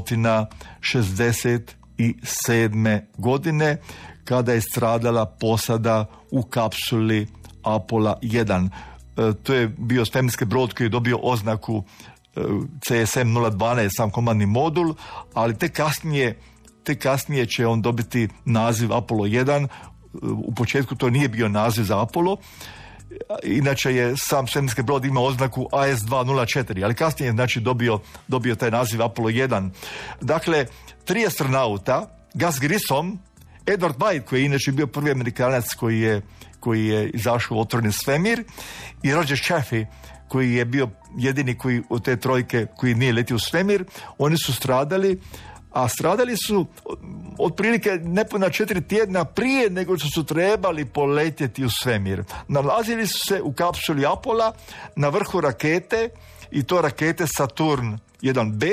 šezdeset sedme. godine, kada je stradala posada u kapsuli Apollo jedan. to je bio svemirski brod koji je dobio oznaku C S M nula dvanaest, sam komandni modul, ali te kasnije, te kasnije će on dobiti naziv Apollo jedan. U početku to nije bio naziv za Apollo, inače je sam svemirski brod imao oznaku A S dva nula četiri, ali kasnije je znači dobio, dobio taj naziv Apollo jedan. Dakle, tri astronauta, Gus Grissom, Edward White, koji je inače bio prvi Amerikanac koji je, koji je izašao u otvoreni svemir, i Roger Chaffee, koji je bio jedini koji od te trojke koji nije letio u svemir. Oni su stradali, a stradali su otprilike nepuna četiri tjedna prije nego što su trebali poletjeti u svemir. Nalazili su se u kapsuli Apollo na vrhu rakete, i to rakete Saturn jedan B.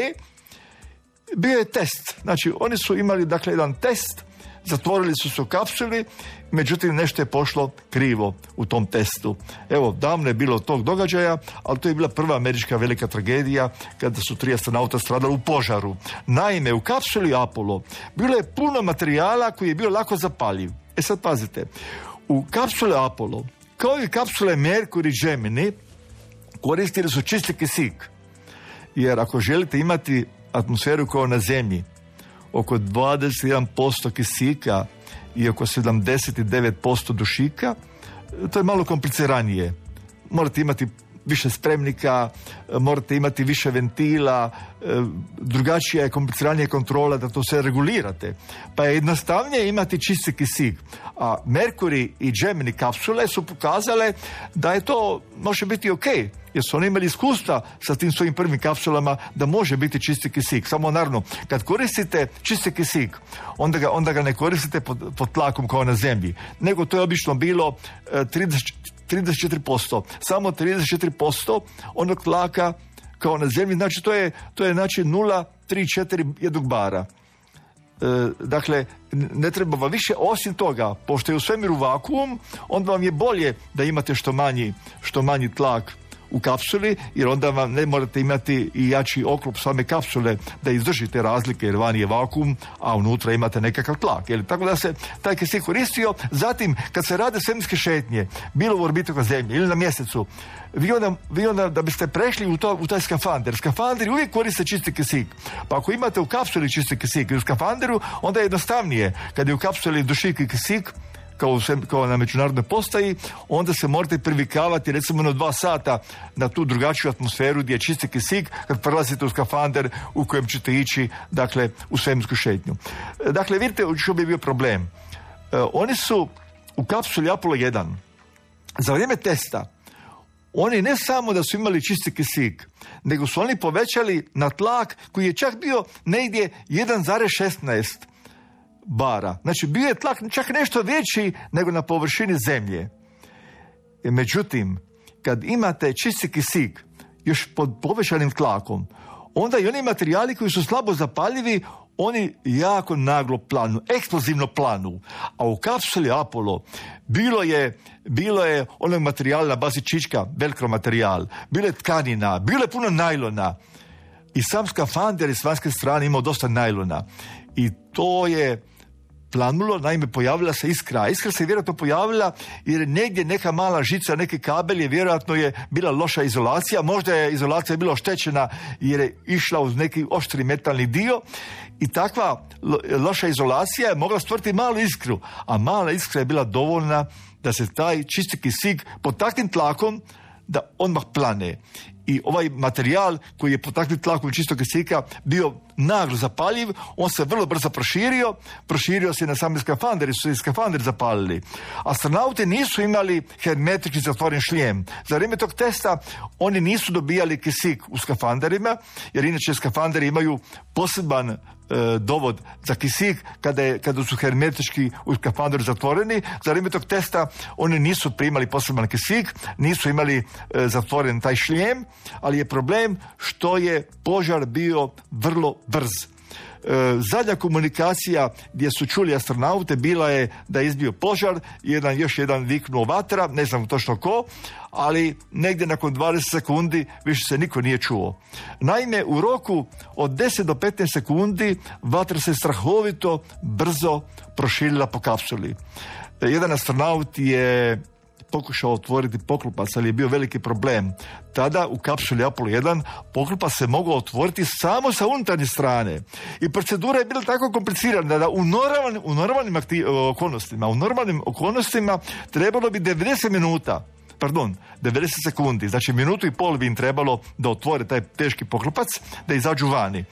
Bio je test. Znači, oni su imali dakle jedan test, zatvorili su se u kapsuli, međutim nešto je pošlo krivo u tom testu. Evo, davno je bilo tog događaja, ali to je bila prva američka velika tragedija kada su tri astronauta stradali u požaru. Naime, u kapsuli Apollo bilo je puno materijala koji je bio lako zapaljiv. E sad pazite, u kapsuli Apollo, kao i kapsule Mercury i Gemini, koristili su čisti kisik. Jer ako želite imati atmosferu kao na Zemlji, oko dvadeset jedan posto kisika i oko sedamdeset devet posto dušika, to je malo kompliciranije. Morate imati više spremnika, morate imati više ventila, drugačija je kompliciranije kontrola da to sve regulirate. Pa je jednostavnije imati čisti kisik. A Mercury i Gemini kapsule su pokazale da je to može biti ok, jer su oni imali iskustva sa tim svojim prvim kapsulama da može biti čisti kisik. Samo naravno, kad koristite čisti kisik, onda ga, onda ga ne koristite pod, pod tlakom kao na Zemlji, nego to je obično bilo trideset četiri posto. Samo trideset četiri posto onog tlaka kao na Zemlji, znači to je, to je znači nula zarez tri četiri jednog bara. E, dakle, ne treba vam više. Osim toga, pošto je u svemiru vakuum, onda vam je bolje da imate što manji, što manji tlak u kapsuli, jer onda vam ne morate imati i jači oklop same kapsule da izdržite razlike, jer van je vakuum, a unutra imate nekakav tlak. Jer, tako da se taj kisik koristio. Zatim, kad se rade svemirske šetnje, bilo u orbitu ka Zemlji ili na mjesecu, vi onda, vi onda da biste prešli u, to, u taj skafander. Skafanderi uvijek koriste čisti kisik. Pa ako imate u kapsuli čisti kisik i u skafanderu, onda je jednostavnije. Kad je u kapsuli dušik i kisik, Kao, kao na međunarodnoj postaji, onda se morate privikavati recimo na dva sata na tu drugačiju atmosferu gdje je čisti kisik kad prelazite u skafander u kojem ćete ići, dakle, u svemirsku šetnju. Dakle, vidite što bi bio problem. E, oni su u kapsuli Apollo jedan za vrijeme testa, oni ne samo da su imali čisti kisik, nego su oni povećali na tlak koji je čak bio negdje jedan zarez šesnaest bara. Znači, bio je tlak čak nešto veći nego na površini Zemlje. E, međutim, kad imate čisti kisik još pod povećanim tlakom, onda i oni materijali koji su slabo zapaljivi, oni jako naglo planu, eksplozivno planu. A u kapsuli Apollo bilo je, bilo je onog materijala na bazi čička, velkro materijal, bilo je tkanina, bilo je puno najlona. I sam skafander iz vanjske strane imao dosta najlona. I to je planulo, naime pojavila se iskra. Iskra se vjerojatno pojavila jer negdje neka mala žica, neki kabel je vjerojatno je bila loša izolacija, možda je izolacija bila oštećena jer je išla uz neki oštri metalni dio i takva lo, loša izolacija je mogla stvoriti malu iskru, a mala iskra je bila dovoljna da se taj čisti kisik pod takvim tlakom da odmah plane. I ovaj materijal koji je pod takvim tlakom čistog kisika bio naglo zapaljiv, on se vrlo brzo proširio, proširio se na sami skafander i su se skafander zapalili. Astronauti nisu imali hermetički zatvoren šljem. Za vrijeme tog testa oni nisu dobijali kisik u skafanderima, jer inače skafanderi imaju poseban e, dovod za kisik kada, je, kada su hermetički u skafanderu zatvoreni. Za vrijeme tog testa oni nisu primali poseban kisik, nisu imali e, zatvoren taj šljem, ali je problem što je požar bio vrlo brz. E, zadnja komunikacija gdje su čuli astronaute bila je da je izbio požar, jedan, još jedan viknuo vatra, ne znam točno ko, ali negdje nakon dvadeset sekundi više se niko nije čuo. Naime, u roku od deset do petnaest sekundi vatra se strahovito brzo proširila po kapsuli. E, jedan astronaut je pokušao otvoriti poklopac, ali je bio veliki problem. Tada u kapsuli Apollo jedan poklopac se mogao otvoriti samo sa unutarnje strane. I procedura je bila tako komplicirana da u normalnim, u normalnim aktiv, okolnostima, u normalnim okolnostima trebalo bi devedeset minuta, pardon, devedeset sekundi, znači minutu i pol bi im trebalo da otvore taj teški poklopac, da izađu vani.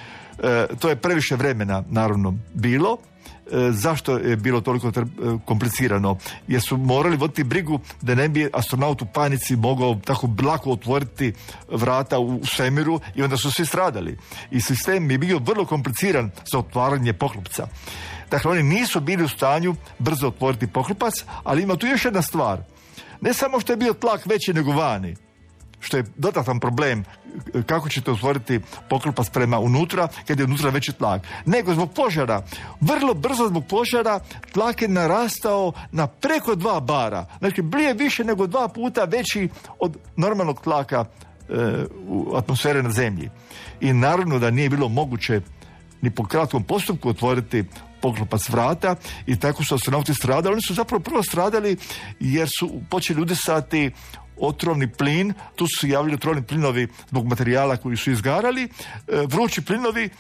E, to je previše vremena, naravno, bilo. E, zašto je bilo toliko tre- komplicirano? Jer su morali voditi brigu da ne bi astronaut u panici mogao tako lako otvoriti vrata u svemiru i onda su svi stradali. I sistem je bio vrlo kompliciran za otvaranje poklopca. Dakle, oni nisu bili u stanju brzo otvoriti poklopac, ali ima tu još jedna stvar. Ne samo što je bio tlak veći nego vani, što je dodatan problem kako ćete otvoriti poklopac prema unutra kad je unutra veći tlak, nego zbog požara. Vrlo brzo zbog požara tlak je narastao na preko dva bara. Znači, blije više nego dva puta veći od normalnog tlaka e, u atmosfere na zemlji. I naravno da nije bilo moguće ni po kratkom postupku otvoriti poklopac vrata i tako su astronauti stradali. Oni su zapravo prvo stradali jer su počeli udisati otrovni plin, tu su se javili otrovni plinovi zbog materijala koji su izgarali, vrući plinovi,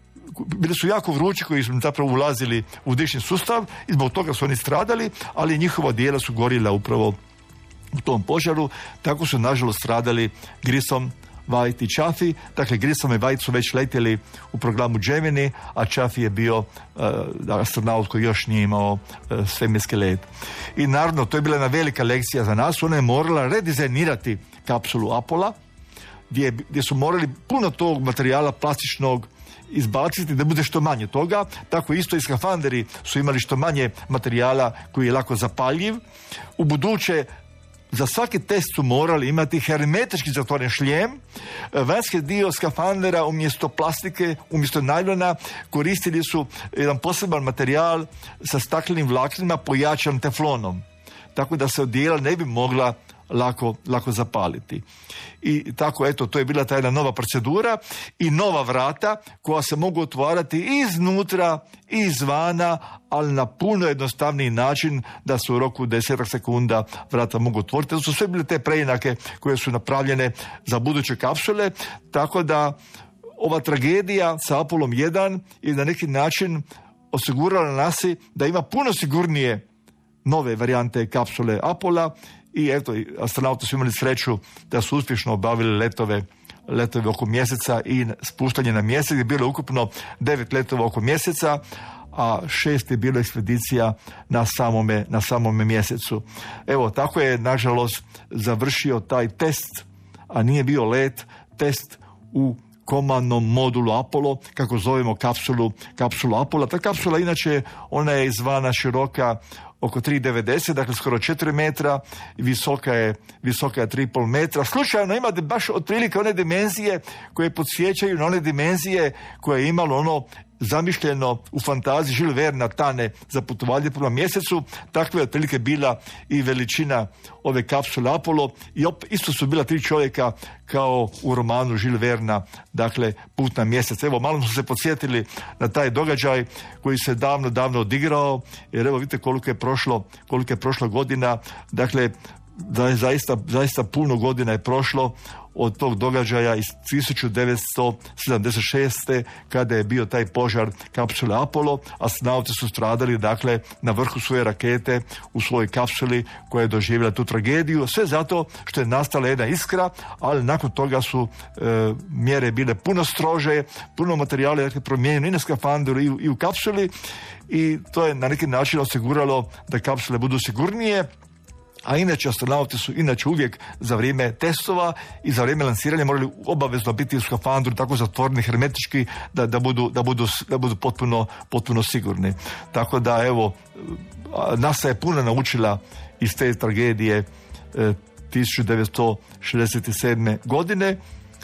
bili su jako vrući koji su zapravo ulazili u dišni sustav i zbog toga su oni stradali, ali njihova dijela su gorila upravo u tom požaru. Tako su nažalost stradali Grissom, White i Chaffee. Dakle, Grissom i White su već letjeli u programu Gemini, a Chaffee je bio uh, astronaut koji još nije imao uh, svemirski let. I naravno, to je bila jedna velika lekcija za nas. Ona je morala redizajnirati kapsulu Apollo, gdje, gdje su morali puno tog materijala plastičnog izbaciti da bude što manje toga. Tako isto i skafanderi su imali što manje materijala koji je lako zapaljiv. U buduće za svaki test su morali imati hermetički zatvoren šljem. Vanjski dio skafandera umjesto plastike, umjesto najlona koristili su jedan poseban materijal sa staklenim vlaknima pojačan teflonom. Tako da se odijela ne bi mogla lako, lako zapaliti. I tako, eto, to je bila ta jedna nova procedura i nova vrata koja se mogu otvarati iznutra i izvana, ali na puno jednostavniji način da se u roku desetak sekunda vrata mogu otvoriti. To su sve bile te preinake koje su napravljene za buduće kapsule, tako da ova tragedija sa Apollom jedan je na neki način osigurala nasi da ima puno sigurnije nove varijante kapsule Apollo. I eto, astronauti su imali sreću da su uspješno obavili letove, letove oko mjeseca i spuštanje na mjesec. Je bilo ukupno devet letova oko mjeseca, a šest je bilo ekspedicija na samome, na samome mjesecu. Evo, tako je, nažalost, završio taj test, a nije bio let, test u komandnom modulu Apollo, kako zovemo kapsulu, kapsulu Apollo. Ta kapsula, inače, ona je izvana široka oko tri devedeset, dakle skoro četiri metra, visoka je, visoka je tri i pol metra. Slučajno ima baš otprilike one dimenzije koje podsjećaju na one dimenzije koje je imalo ono zamišljeno u fantaziji Jules Verne Tane za putovanje prema mjesecu. Takva je otprilike bila i veličina ove kapsule Apollo i op, isto su bila tri čovjeka kao u romanu Jules Verne, dakle Put na mjesec. Evo, malo smo se podsjetili na taj događaj koji se davno, davno odigrao, jer evo vidite koliko je prošlo, koliko je prošlo godina, dakle da je zaista, zaista puno godina je prošlo od tog događaja iz tisuću devetsto sedamdeset šeste. kada je bio taj požar kapsule Apollo. Astronauti su stradali, dakle, na vrhu svoje rakete u svojoj kapsuli koja je doživjela tu tragediju. Sve zato što je nastala jedna iskra, ali nakon toga su e, mjere bile puno strože, puno materijala je dakle, promijenjeno i na skafandru i, i u kapsuli i to je na neki način osiguralo da kapsule budu sigurnije. A inače, astronauti su inače uvijek za vrijeme testova i za vrijeme lansiranja morali obavezno biti u skafandru tako zatvoreni hermetički da, da, budu, da, budu, da budu potpuno, potpuno sigurni. Tako da, evo, NASA je puno naučila iz te tragedije e, tisuću devetsto šezdeset sedme. godine,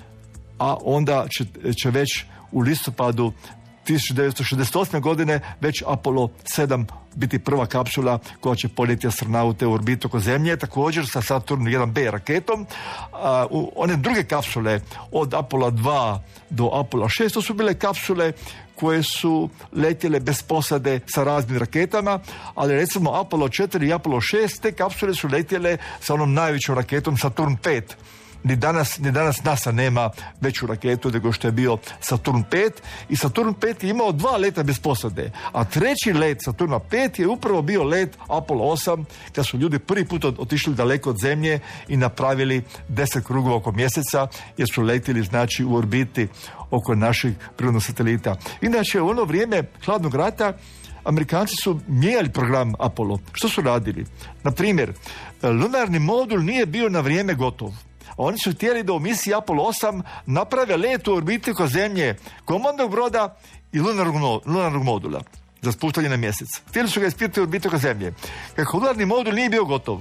a onda će, će već u listopadu tisuću devetsto šezdeset osme. godine već Apollo sedam biti prva kapsula koja će poljeti astronaute u orbitu oko Zemlje, također sa Saturn jedan be raketom. A, u, one druge kapsule od Apollo dva do Apollo šest, to su bile kapsule koje su letjele bez posade sa raznim raketama, ali recimo Apollo četiri i Apollo šest, te kapsule su letjele sa onom najvećom raketom Saturn pet. Ni danas, ni danas NASA nema veću raketu nego što je bio Saturn pet, i Saturn pet je imao dva leta bez posade, a treći let Saturna pet je upravo bio let Apollo osam, kad su ljudi prvi put otišli daleko od Zemlje i napravili deset krugova oko mjeseca, jer su letjeli znači u orbiti oko našeg prirodnog satelita. Inače, u ono vrijeme hladnog rata Amerikanci su mijenjali program Apollo. Što su radili? Na primjer, lunarni modul nije bio na vrijeme gotov. Oni su htjeli da u misiji Apollo osam naprave let u orbiti oko Zemlje, komandnog broda i lunarnog, lunarnog modula za spuštanje na mjesec. Htjeli su ga ispitati u orbiti oko Zemlje. Kako lunarni modul nije bio gotov,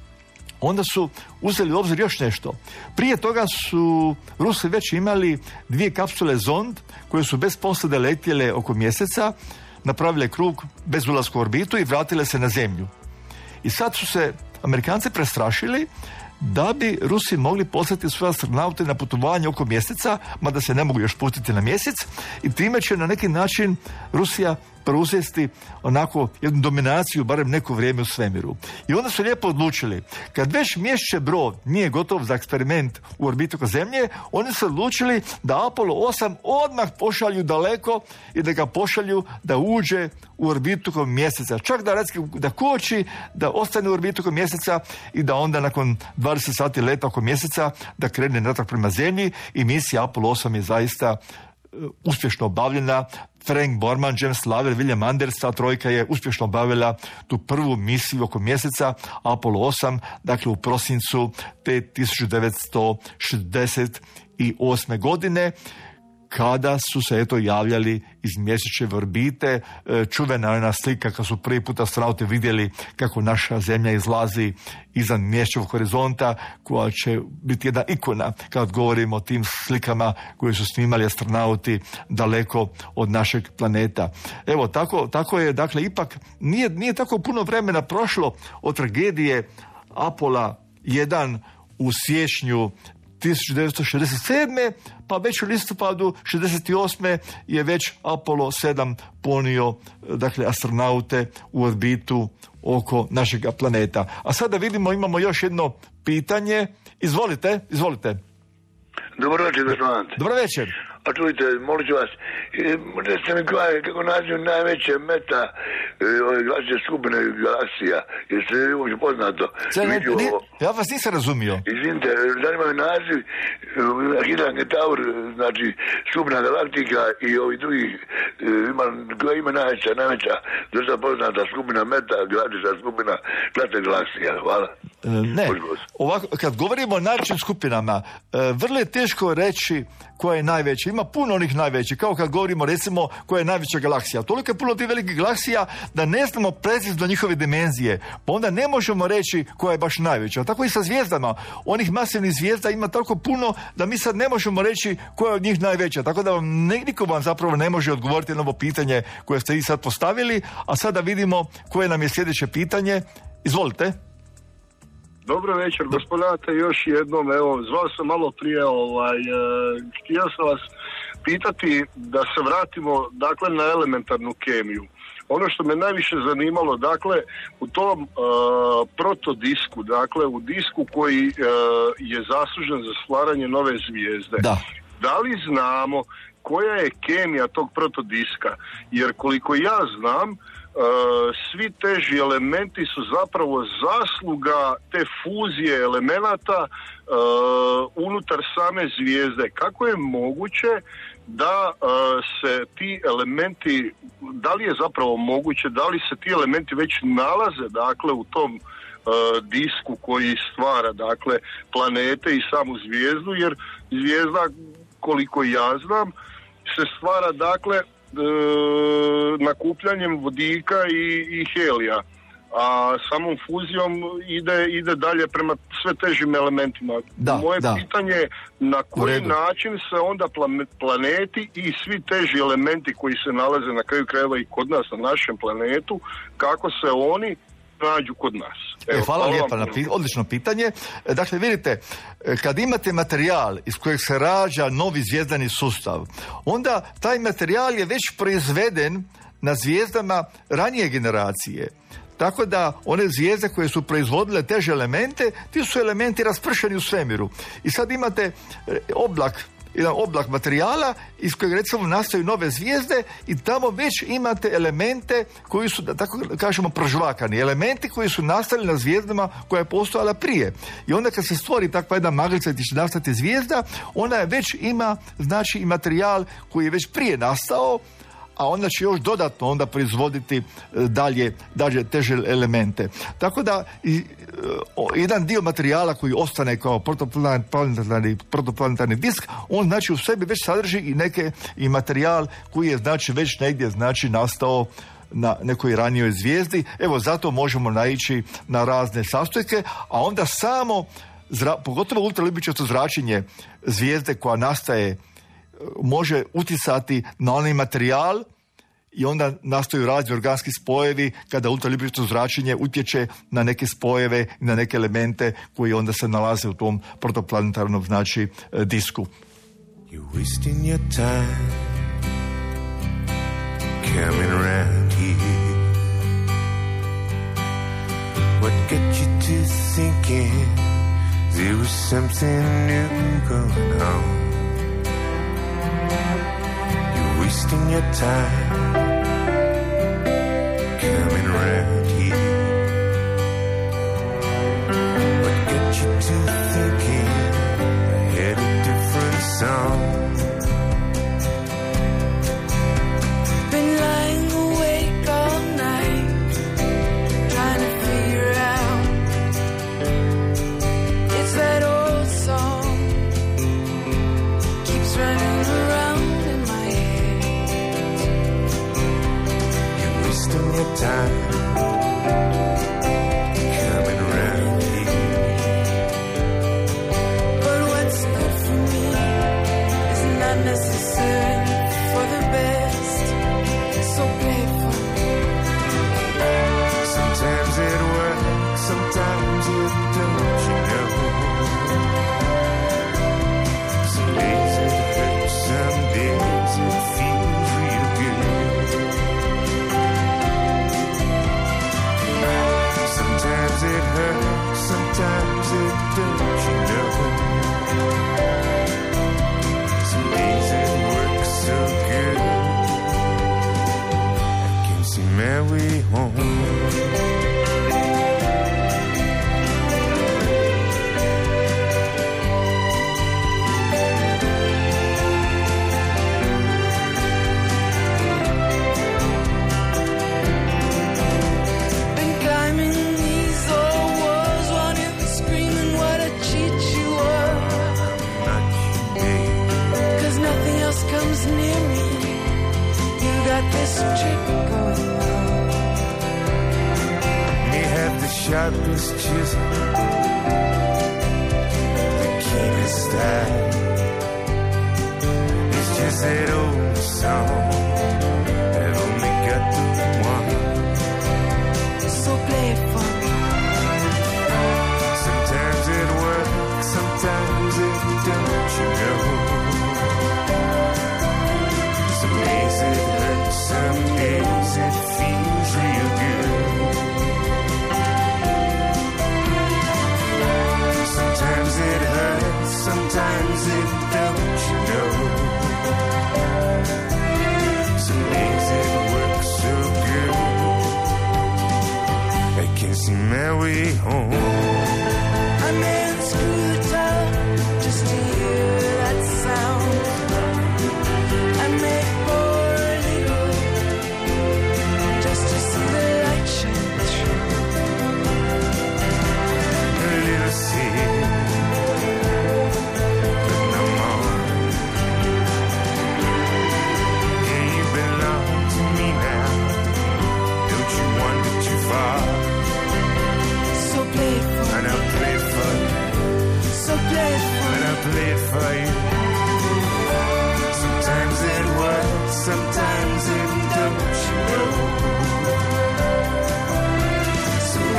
onda su uzeli u obzir još nešto. Prije toga su Rusi već imali dvije kapsule Zond koje su bez posade letjele oko mjeseca, napravile krug bez ulaska u orbitu i vratile se na Zemlju. I sad su se Amerikanci prestrašili da bi Rusi mogli poslati svoje astronaute na putovanje oko mjeseca, mada se ne mogu još pustiti na mjesec, i time će na neki način Rusija preuzeti onako jednu dominaciju, barem neko vrijeme u svemiru. I onda su lijepo odlučili, kad već mjesečni brod nije gotov za eksperiment u orbitu oko Zemlje, oni su odlučili da Apollo osam odmah pošalju daleko i da ga pošalju da uđe u orbitu oko mjeseca. Čak da, da koči, da ostane u orbitu oko mjeseca i da onda nakon dvadeset sati leta oko mjeseca da krene natrag prema Zemlji, i misija Apollo osam je zaista uspješno obavljena. Frank Borman, James Lovell, William Anders, ta trojka je uspješno obavila tu prvu misiju oko mjeseca, Apollo osam, dakle u prosincu te tisuću devetsto šezdeset osme. godine, kada su se eto javljali iz mjesečeve orbite. Čuvena je ona slika kad su prvi puta astronauti vidjeli kako naša Zemlja izlazi izvan mjesečevog horizonta, koja će biti jedna ikona kad govorimo o tim slikama koje su snimali astronauti daleko od našeg planeta. Evo, tako, tako je, dakle, ipak nije, nije tako puno vremena prošlo od tragedije Apollo jedan u siječnju tisuću devetsto šezdeset sedme. pa već u listopadu šezdeset osme je već Apollo sedam ponio, dakle, astronaute u orbitu oko našega planeta. A sada vidimo, imamo još jedno pitanje. Izvolite, izvolite. Dobro večer, gospodin. Dobro večer. A čujte, molit ću vas, recite mi koja je, kako naziv najveće meta ove galaksije skupine galaksija, jeste li uopće poznato? Cijel, ne, ne, ja vas nisam razumio. Izvinite, zanima me naziv Hidra Kentaur, znači skupina galaktika i ovi drugi, ima, koja ima najveća, najveća, dosta poznata skupina meta, galaksija skupina klase galaksija. Hvala. Ne, ovako, kad govorimo o najvećim skupinama, vrlo je teško reći koja je najveća. Ima puno onih najvećih, kao kad govorimo recimo koja je najveća galaksija. Toliko je puno tih velikih galaksija da ne znamo precizno njihove dimenzije, pa onda ne možemo reći koja je baš najveća. Tako i sa zvijezdama. Onih masivnih zvijezda ima toliko puno da mi sad ne možemo reći koja je od njih najveća. Tako da vam, niko vam zapravo ne može odgovoriti na ovo pitanje koje ste i sad postavili, a sada vidimo koje nam je sljedeće pitanje. Izvolite. Dobro večer, gospodate, još jednom, evo, zvao sam malo prije, ovaj, e, htio sam vas pitati da se vratimo, dakle, na elementarnu kemiju. Ono što me najviše zanimalo, dakle, u tom e, protodisku, dakle, u disku koji e, je zaslužen za stvaranje nove zvijezde. Da. Da li znamo koja je kemija tog protodiska? Jer koliko ja znam, Uh, svi teži elementi su zapravo zasluga te fuzije elemenata uh, unutar same zvijezde. Kako je moguće da uh, se ti elementi, da li je zapravo moguće, da li se ti elementi već nalaze, dakle, u tom uh, disku koji stvara, dakle, planete i samu zvijezdu, jer zvijezda, koliko ja znam, se stvara, dakle, nakupljanjem vodika i, i helija, a samom fuzijom ide, ide dalje prema sve težim elementima. Da, Moje da. pitanje je na koji način se onda planeti i svi teži elementi koji se nalaze na kraju krajeva i kod nas na našem planetu, kako se oni nađu kod nas. Evo, hvala, hvala lijepa vam. na pi- odlično pitanje. Dakle, vidite, kad imate materijal iz kojeg se rađa novi zvijezdani sustav, onda taj materijal je već proizveden na zvijezdama ranije generacije. Tako da one zvijezde koje su proizvodile teže elemente, ti su elementi raspršeni u svemiru. I sad imate oblak, jedan oblak materijala iz kojeg recimo nastaju nove zvijezde i tamo već imate elemente koji su, da tako kažemo, prožvakani. Elementi koji su nastali na zvijezdama koja je postojala prije. I onda kad se stvori takva jedna maglica gdje će nastati zvijezda, ona je već ima, znači, i materijal koji je već prije nastao, a onda će još dodatno onda proizvoditi dalje, dalje teže elemente. Tako da i, o, jedan dio materijala koji ostane kao protoplanetarni, protoplanetarni disk, on znači u sebi već sadrži i neke i materijal koji je znači već negdje znači nastao na nekoj ranijoj zvijezdi. Evo, zato možemo naići na razne sastojke, a onda samo zra, pogotovo ultraljubičasto zračenje zvijezde koja nastaje može utjecati na onaj materijal i onda nastaju razni organski spojevi kada ultraljubičasto zračenje utječe na neke spojeve i na neke elemente koji onda se nalaze u tom protoplanetarnom, znači, disku. You're wasting your time coming around here. What got you to thinking there was something new going on? You're wasting your time coming around here. What got you to thinking I had a different song? Been lying awake all night, trying to figure out. It's that old song, keeps running around. Your time coming around here. But what's good for me is not necessary for the best. So playful. Sometimes it works, sometimes it don't, you know. Some days it hurts, some days it feels real good. Sometimes it hurts, sometimes it don't, you know. Some days it works so good I can see my way home. This trick going on. May have the sharpest chisel, the keenest eye. It's just that old song, I've only got the one. So playful. Sometimes it works, sometimes it don't, you know. Some days it hurts, some days it feels real good. Sometimes it hurts, sometimes it don't, you know. Some days it works so good I can see my way home. I may unscrew the top just to hear that sound. I may pour a little just to see the light shine through. A little seed, but no more. Yeah, you belong to me now. Don't you wander too far. So playful. And I'll play for you. So playful. And I'll play it for you. Sometimes it works, sometimes it don't, you know. Some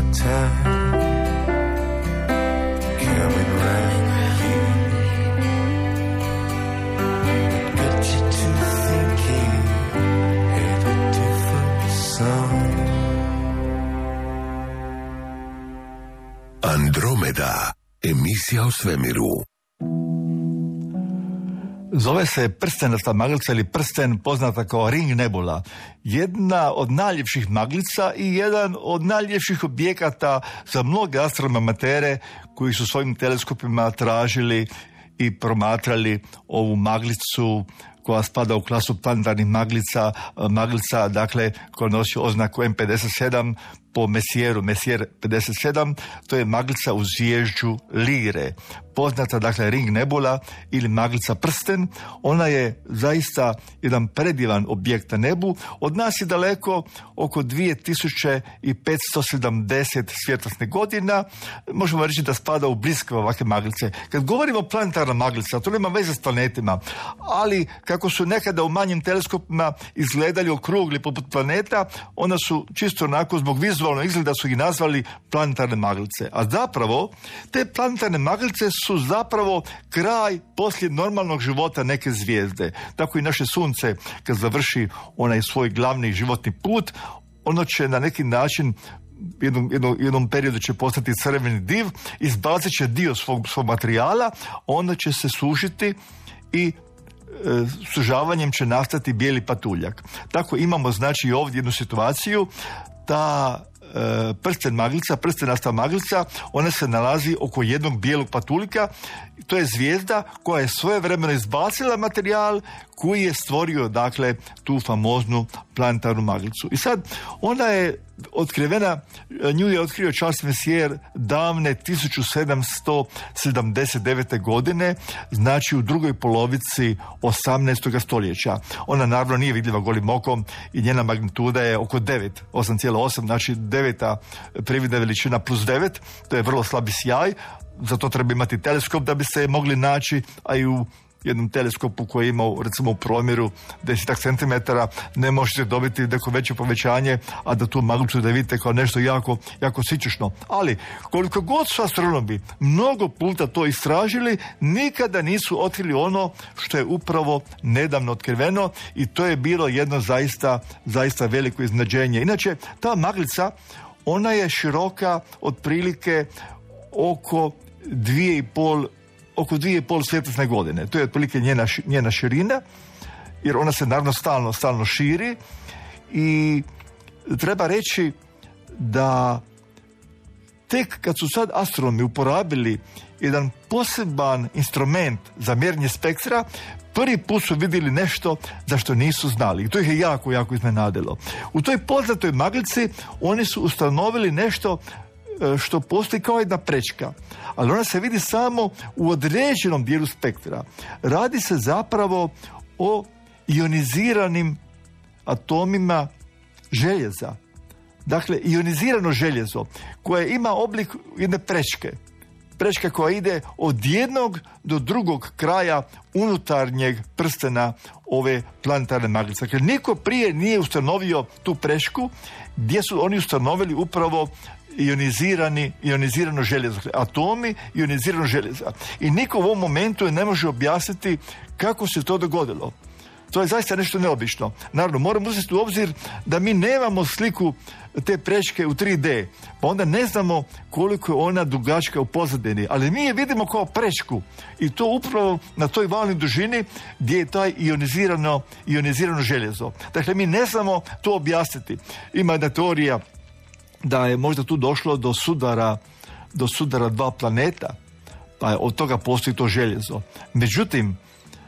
time coming right here. Got you to thinking, had a different song. Andromeda, emisija o svemiru. Zove se prstenasta maglica ili prsten poznata kao Ring Nebula. Jedna od najljepših maglica i jedan od najljepših objekata za mnoge astronomske amatere koji su svojim teleskopima tražili i promatrali ovu maglicu koja spada u klasu planetarnih maglica, maglica dakle koja nosi oznaku M pedeset sedam po Messieru, Messier pedeset sedam, to je maglica u zvijezđu Lire. Poznata, dakle, Ring Nebula ili maglica prsten. Ona je zaista jedan predivan objekt na nebu. Od nas je daleko oko dvije tisuće petsto sedamdeset svjetlosnih godina. Možemo reći da spada u bliske ovakve maglice. Kad govorimo o planetarna maglica, to nema veze s planetima, ali kako su nekada u manjim teleskopima izgledali okrugli poput planeta, ona su čisto onako zbog vizualno izgleda su ih nazvali planetarne maglice. A zapravo, te planetarne maglice su zapravo kraj poslije normalnog života neke zvijezde. Tako i naše sunce, kad završi onaj svoj glavni životni put, ono će na neki način jednom, jednom, jednom periodu će postati crveni div, izbacit će dio svog, svog materijala, onda će se sušiti i e, sužavanjem će nastati bijeli patuljak. Tako imamo znači ovdje jednu situaciju, ta prsten maglica, prstenasta maglica, ona se nalazi oko jednog bijelog patuljka. To je zvijezda koja je svojevremeno izbacila materijal koji je stvorio, dakle, tu famoznu planetarnu maglicu. I sad, ona je otkrivena, nju je otkrio Charles Messier davne tisuću sedamsto sedamdeset devete. godine, znači u drugoj polovici osamnaestog stoljeća. Ona naravno nije vidljiva golim okom i njena magnituda je oko devet, osam zarez osam, znači deveta prividna veličina plus devet, to je vrlo slabi sjaj, zato treba imati teleskop da bi se mogli naći, a i u jednom teleskopu koji ima recimo u promjeru deset centimetara ne možete dobiti neko veće povećanje, a da tu maglicu da vidite kao nešto jako, jako sićušno. Ali koliko god su astronomi mnogo puta to istražili, nikada nisu otkrili ono što je upravo nedavno otkriveno i to je bilo jedno zaista, zaista veliko iznenađenje. Inače, ta maglica, ona je široka otprilike oko dvije i pol oko dvije i pol svjetlosne godine. To je otprilike njena, njena širina, jer ona se naravno stalno, stalno širi i treba reći da tek kad su sad astronomi uporabili jedan poseban instrument za mjerenje spektra, prvi put su vidjeli nešto za što nisu znali. I to ih je jako, jako iznenadilo. U toj poznatoj maglici oni su ustanovili nešto što postoji kao jedna prečka, ali ona se vidi samo u određenom dijelu spektra. Radi se zapravo o ioniziranim atomima željeza. Dakle, ionizirano željezo koje ima oblik jedne prečke. Prečka koja ide od jednog do drugog kraja unutarnjeg prstena ove planetarne maglice. Dakle, niko prije nije ustanovio tu prečku gdje su oni ustanovili upravo ionizirani, ionizirano željezo, atomi ionizirano željeza. I niko u ovom momentu ne može objasniti kako se to dogodilo. To je zaista nešto neobično. Naravno, moramo uzeti u obzir da mi nemamo sliku te prečke u tri de, pa onda ne znamo koliko je ona dugačka u pozadini, ali mi je vidimo kao prečku i to upravo na toj valnoj dužini gdje je taj ionizirano, ionizirano željezo. Dakle, mi ne znamo to objasniti. Ima jedna teorija da je možda tu došlo do sudara, do sudara dva planeta, pa od toga postoji to željezo. Međutim,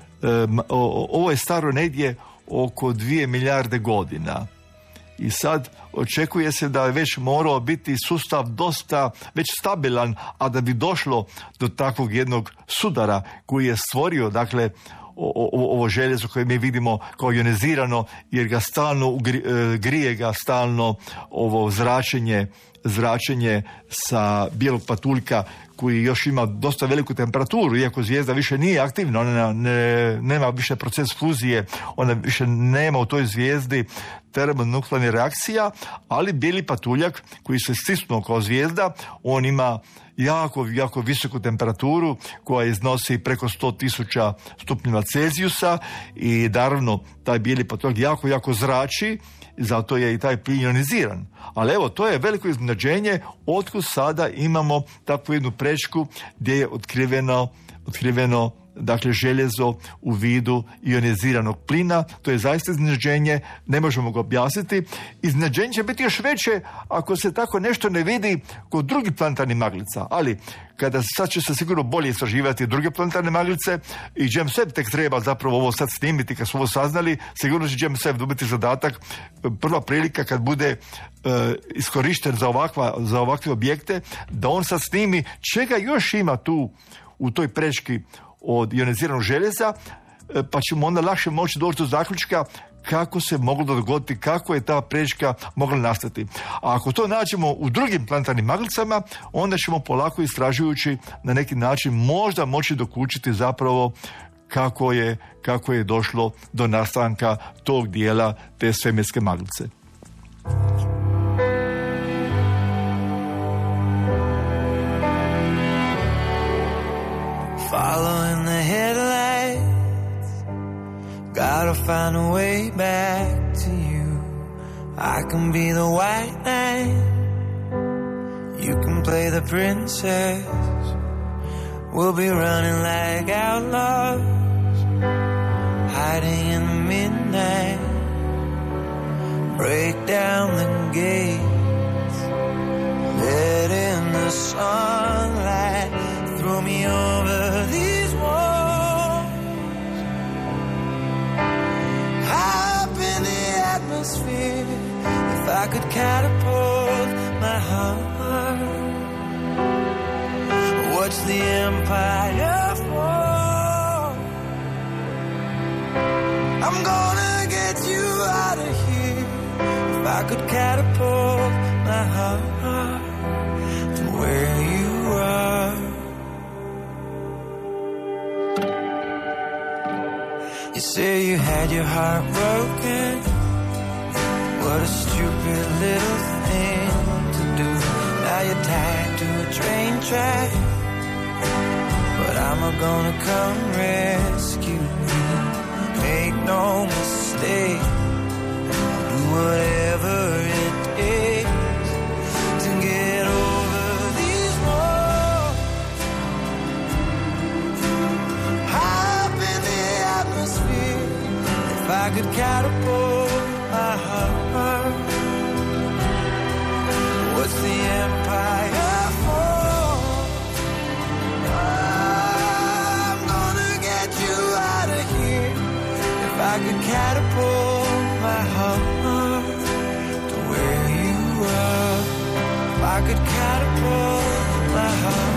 ovo je staro negdje oko dvije milijarde godina i sad očekuje se da je već morao biti sustav dosta već stabilan, a da bi došlo do takvog jednog sudara koji je stvorio, dakle, o, o, ovo željezo koje mi vidimo kao ionizirano, jer ga stalno ugri, grije ga stalno ovo zračenje, zračenje sa bijelog patuljka koji još ima dosta veliku temperaturu, iako zvijezda više nije aktivna, ona ne, nema više proces fuzije, ona više nema u toj zvijezdi termonuklearnih reakcija, ali bijeli patuljak koji se stisnuo kao zvijezda, on ima jako, jako visoku temperaturu koja iznosi preko sto tisuća stupnjeva Celzijusa i naravno taj bijeli patuljak jako, jako zrači, zato je i taj plin ioniziran. Ali evo, to je veliko iznenađenje otkud sada imamo takvu jednu prečku gdje je otkriveno, otkriveno dakle željezo u vidu ioniziranog plina. To je zaista iznenađenje, ne možemo ga objasniti. Iznenađenje će biti još veće ako se tako nešto ne vidi kod drugih planetarnih maglica, ali kada sad će se sigurno bolje istraživati druge planetarne maglice i James Webb tek treba zapravo ovo sad snimiti, kad su ovo saznali, sigurno će James Webb dobiti zadatak, prva prilika kad bude uh, iskorišten za, ovakva, za ovakve objekte, da on sad snimi čega još ima tu u toj prečki od ioniziranog željeza, pa ćemo onda lakše moći doći do zaključka kako se moglo dogoditi, kako je ta prečka mogla nastati. A ako to nađemo u drugim planetarnim maglicama, onda ćemo polako istražujući na neki način možda moći dokučiti zapravo kako je, kako je došlo do nastanka tog dijela te svemirske maglice. Following the headlights, gotta find a way back to you. I can be the white knight, you can play the princess. We'll be running like outlaws, hiding in the midnight. Break down the gates, let in the sunlight. Throw me over these walls, high up in the atmosphere. If I could catapult my heart, watch the empire fall. I'm gonna get you out of here. If I could catapult my heart to where you are. You say you had your heart broken. What a stupid little thing to do. Now you're tied to a train track, but I'm gonna come rescue you. Make no mistake, I'll do whatever it takes to get over these walls. High up in the atmosphere, if I could catapult my heart, what's the empire for? I'm gonna get you out of here. If I could catapult my heart to where you are, if I could catapult my heart.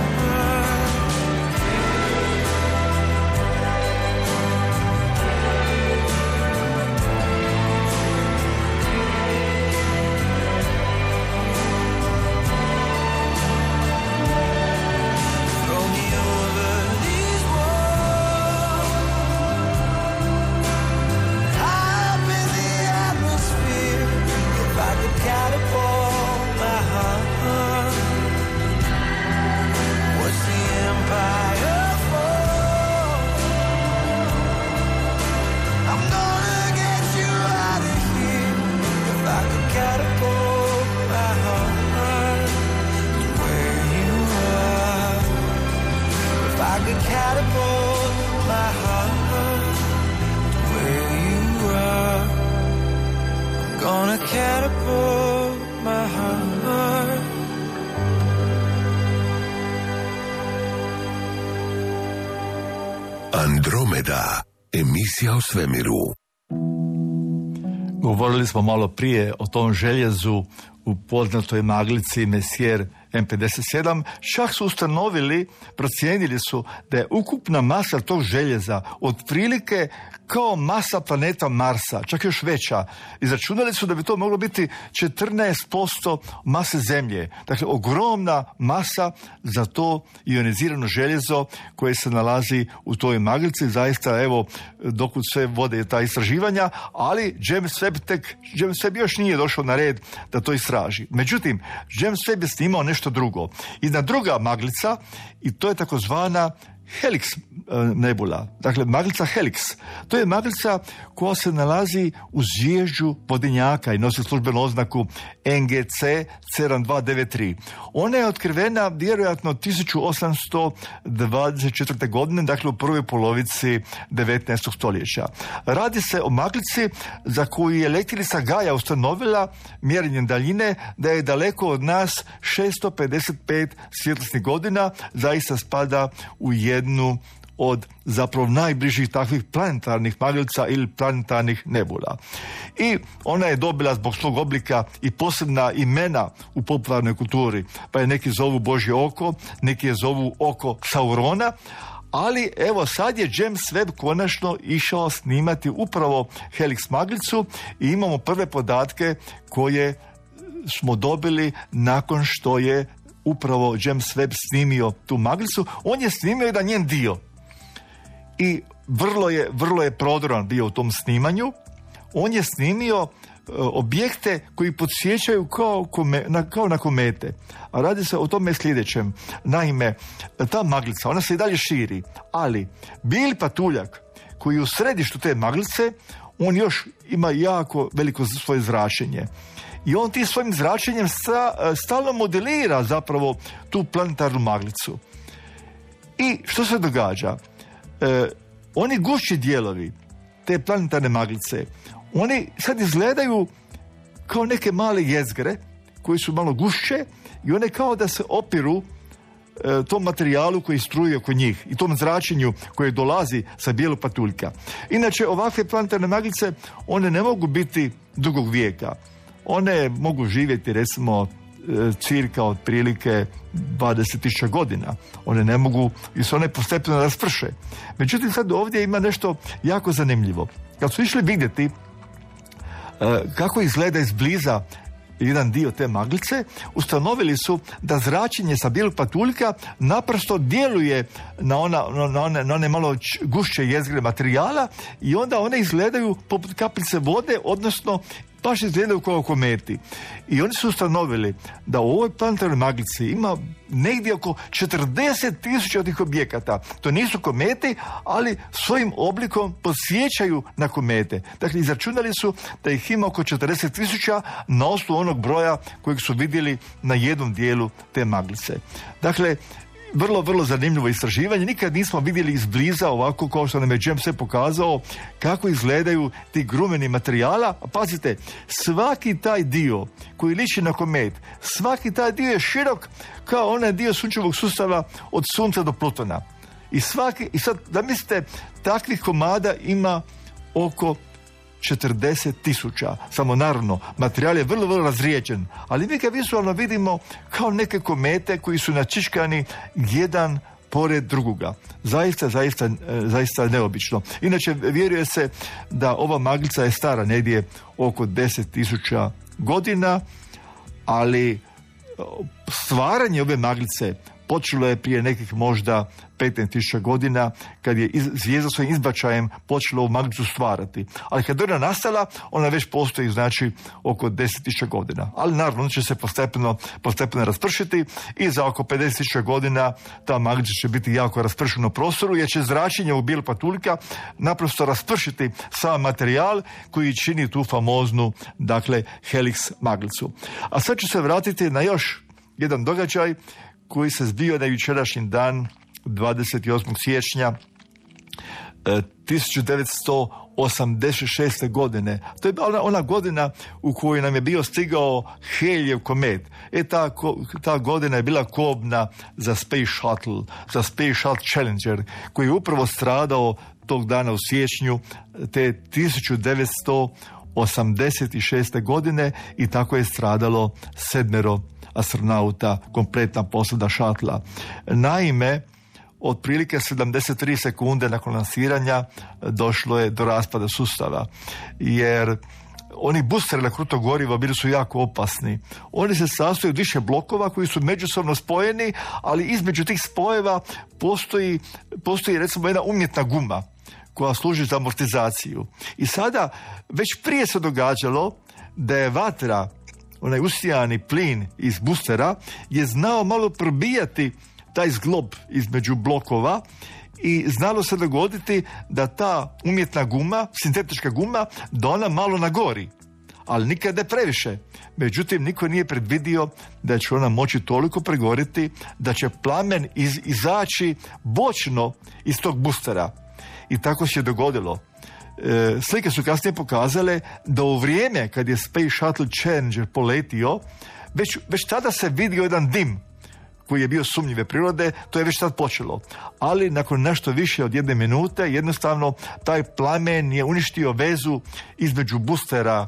Catapult my heart to where you are. I'm gonna catapult my heart. Andromeda, emisija o svemiru. Govorili smo malo prije o tom željezu u poznatoj maglici Messier em pedeset sedam, čak su ustanovili, procijenili su da je ukupna masa tog željeza otprilike kao masa planeta Marsa, čak još veća. Izračunali su da bi to moglo biti četrnaest posto mase Zemlje. Dakle, ogromna masa za to ionizirano željezo koje se nalazi u toj maglici. Zaista, evo, dokud sve vode ta istraživanja, ali James Webb tek, James Webb još nije došao na red da to istraži. Međutim, James Webb je snimao nešto drugo. Jedna druga maglica, i to je takozvana Helix nebula, dakle maglica Helix. To je maglica koja se nalazi u zvježđu vodenjaka i nosi službenu oznaku N G C sedam dva devet tri. Ona je otkrivena vjerojatno tisuću osamsto dvadeset četvrte. godine, dakle u prvoj polovici devetnaestog stoljeća. Radi se o maglici za koju je letjelica Gaja ustanovila mjerenjem daljine da je daleko od nas šesto pedeset pet svjetlosnih godina, zaista spada u jednu od zapravo najbližih takvih planetarnih maglica ili planetarnih nebula. I ona je dobila zbog svog oblika i posebna imena u popularnoj kulturi, pa je neki zovu Božje oko, neki je zovu oko Saurona, ali evo sad je James Webb konačno išao snimati upravo Helix maglicu i imamo prve podatke koje smo dobili nakon što je upravo James Webb snimio tu maglicu. On je snimio jedan njen dio i vrlo je, vrlo je prodoran bio u tom snimanju. On je snimio e, objekte koji podsjećaju kao, kome, na, kao na komete. A radi se o tome sljedećem. Naime, ta maglica, ona se i dalje širi, ali bijeli patuljak koji je u središtu te maglice, on još ima jako veliko svoje zračenje. I on ti svojim zračenjem sta, stalno modelira zapravo tu planetarnu maglicu. I što se događa? E, oni gušći dijelovi te planetarne maglice, oni sad izgledaju kao neke male jezgre koji su malo gušće i one kao da se opiru e, tom materijalu koji struje oko njih i tom zračenju koje dolazi sa bijelog patuljka. Inače, ovakve planetarne maglice, one ne mogu biti dugog vijeka. One mogu živjeti recimo cirka otprilike dvadeset tisuća godina. One ne mogu, i se one postepeno rasprše. Međutim, sad ovdje ima nešto jako zanimljivo. Kad su išli vidjeti kako izgleda izbliza jedan dio te maglice, ustanovili su da zračenje sa bijelog patuljka naprosto djeluje na, ona, na, one, na one malo gušće jezgre materijala i onda one izgledaju poput kapljice vode, odnosno baš izgledaju kao kometi. I oni su ustanovili da u ovoj planetarnoj maglici ima negdje oko četrdeset tisuća tih objekata. To nisu kometi, ali svojim oblikom podsjećaju na komete. Dakle, izračunali su da ih ima oko četrdeset tisuća na osnovu onog broja kojeg su vidjeli na jednom dijelu te maglice. Dakle, vrlo, vrlo zanimljivo istraživanje. Nikad nismo vidjeli izbliza ovako kao što nam je James Webb pokazao kako izgledaju ti grumeni materijala. A pazite, svaki taj dio koji liči na komet, svaki taj dio je širok kao onaj dio sunčevog sustava od Sunca do Plutona. I svaki, i sad da mislite, takvih komada ima oko četrdeset tisuća. Samo naravno, materijal je vrlo, vrlo razrijeđen, ali mi ga vizualno vidimo kao neke komete koji su načiškani jedan pored drugoga. Zaista, zaista, zaista neobično. Inače, vjeruje se da ova maglica je stara negdje oko deset tisuća godina, ali stvaranje ove maglice počelo je prije nekih možda petnaest tisuća godina, kad je iz, zvijezda svojim izbačajem počela ovu maglicu stvarati. Ali kad je ona nastala, ona već postoji, znači, oko deset tisuća godina. Ali naravno, ona će se postepeno, postepeno raspršiti i za oko pedeset tisuća godina ta maglica će biti jako raspršena u prostoru, jer će zračenje u bijelog patuljka naprosto raspršiti sam materijal koji čini tu famoznu, dakle, Helix maglicu. A sad ću se vratiti na još jedan događaj koji se zbio na jučerašnji dan, dvadeset osmog siječnja tisuću devetsto osamdeset šeste. godine. To je ona, ona godina u kojoj nam je bio stigao Halleyjev komet. E ta, ta godina je bila kobna za Space Shuttle, za Space Shuttle Challenger, koji je upravo stradao tog dana u siječnju te tisuću devetsto osamdeset šeste. godine i tako je stradalo sedmero astronauta, kompletna posada šatla. Naime, otprilike sedamdeset tri sekunde nakon lansiranja došlo je do raspada sustava, jer oni boosteri na kruto gorivo bili su jako opasni. Oni se sastoje od više blokova koji su međusobno spojeni, ali između tih spojeva postoji, postoji recimo jedna umjetna guma koja služi za amortizaciju. I sada već prije se događalo da je vatra, onaj usijani plin iz boostera, je znao malo probijati taj zglob između blokova i znalo se dogoditi da ta umjetna guma, sintetička guma, da ona malo nagori, ali nikad ne previše. Međutim, niko nije predvidio da će ona moći toliko pregoriti da će plamen iz, izaći bočno iz tog boostera. I tako se je dogodilo. E, slike su kasnije pokazale da u vrijeme kad je Space Shuttle Challenger poletio, već, već tada se vidio jedan dim koji je bio sumnjive prirode, to je već tad počelo. Ali nakon nešto više od jedne minute, jednostavno taj plamen je uništio vezu između boostera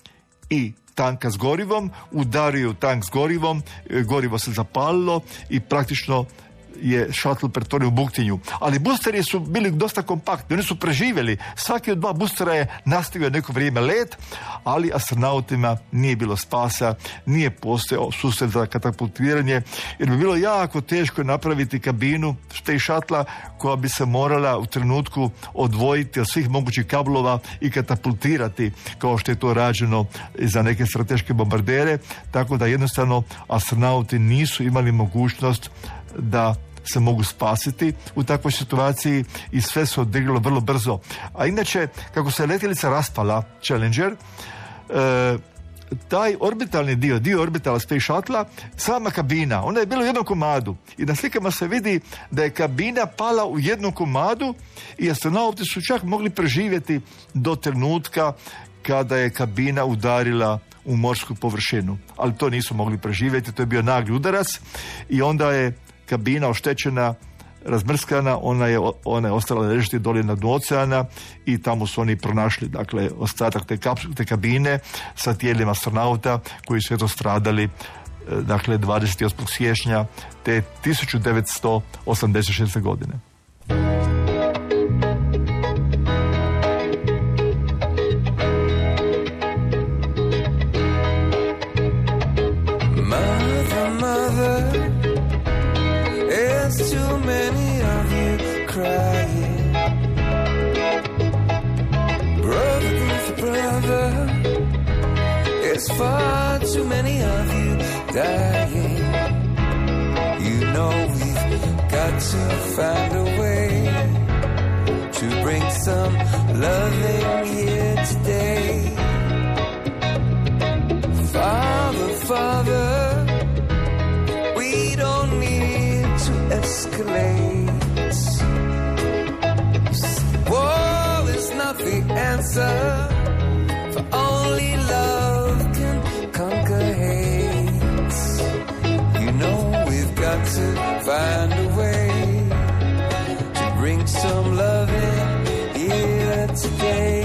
i tanka s gorivom, udario u tank s gorivom, gorivo se zapalilo i praktično je shuttle pretvorio u buktinju. Ali boosteri su bili dosta kompaktni, oni su preživjeli. Svaki od dva boostera je nastavio neko vrijeme let, ali astronautima nije bilo spasa, nije postojao sustav za katapultiranje, jer bi bilo jako teško napraviti kabinu Space Shuttle koja bi se morala u trenutku odvojiti od svih mogućih kablova i katapultirati, kao što je to rađeno za neke strateške bombardere, tako da jednostavno astronauti nisu imali mogućnost da se mogu spasiti u takvoj situaciji i sve se odigralo vrlo brzo. A inače, kako se letjelica raspala, Challenger, e, taj orbitalni dio, dio orbitala Space Shuttle, sama kabina, ona je bila u jednom komadu i na slikama se vidi da je kabina pala u jednom komadu i astronauti su čak mogli preživjeti do trenutka kada je kabina udarila u morsku površinu. Ali to nisu mogli preživjeti, to je bio nagli udarac i onda je kabina oštećena, razmrskana, ona je, ona je ostala ležiti dolje na dnu oceana i tamo su oni pronašli, dakle, ostatak te, kapsule, te kabine sa tijelima astronauta koji su eto stradali, dakle, dvadeset osmog siječnja te tisuću devetsto osamdeset šeste godine. Too many of you crying, brother, brother, it's far too many of you dying. You know we've got to find a way to bring some loving here today. Father, Father, we don't need to escalate. War is not the answer, for only love can conquer hate. You know we've got to find a way to bring some love in here today.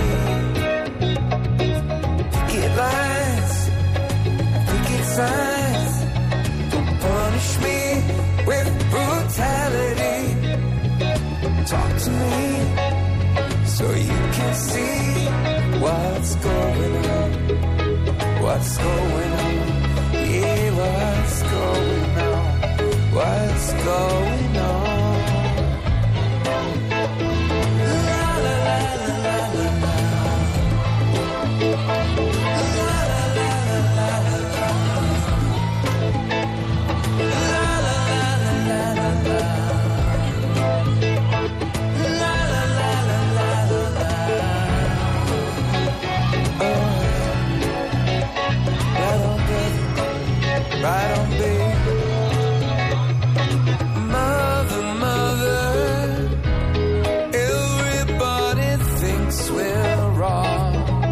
Picket lines, picket signs, don't punish me with brutality. Talk to me so you can see what's going on. What's going on? Yeah, what's going on? What's going on? La la la la la la la. La la la la la la la. La la la la la la la. La la la la la la la. Oh, right on, baby, right on, baby. Mother, mother, everybody thinks we're wrong.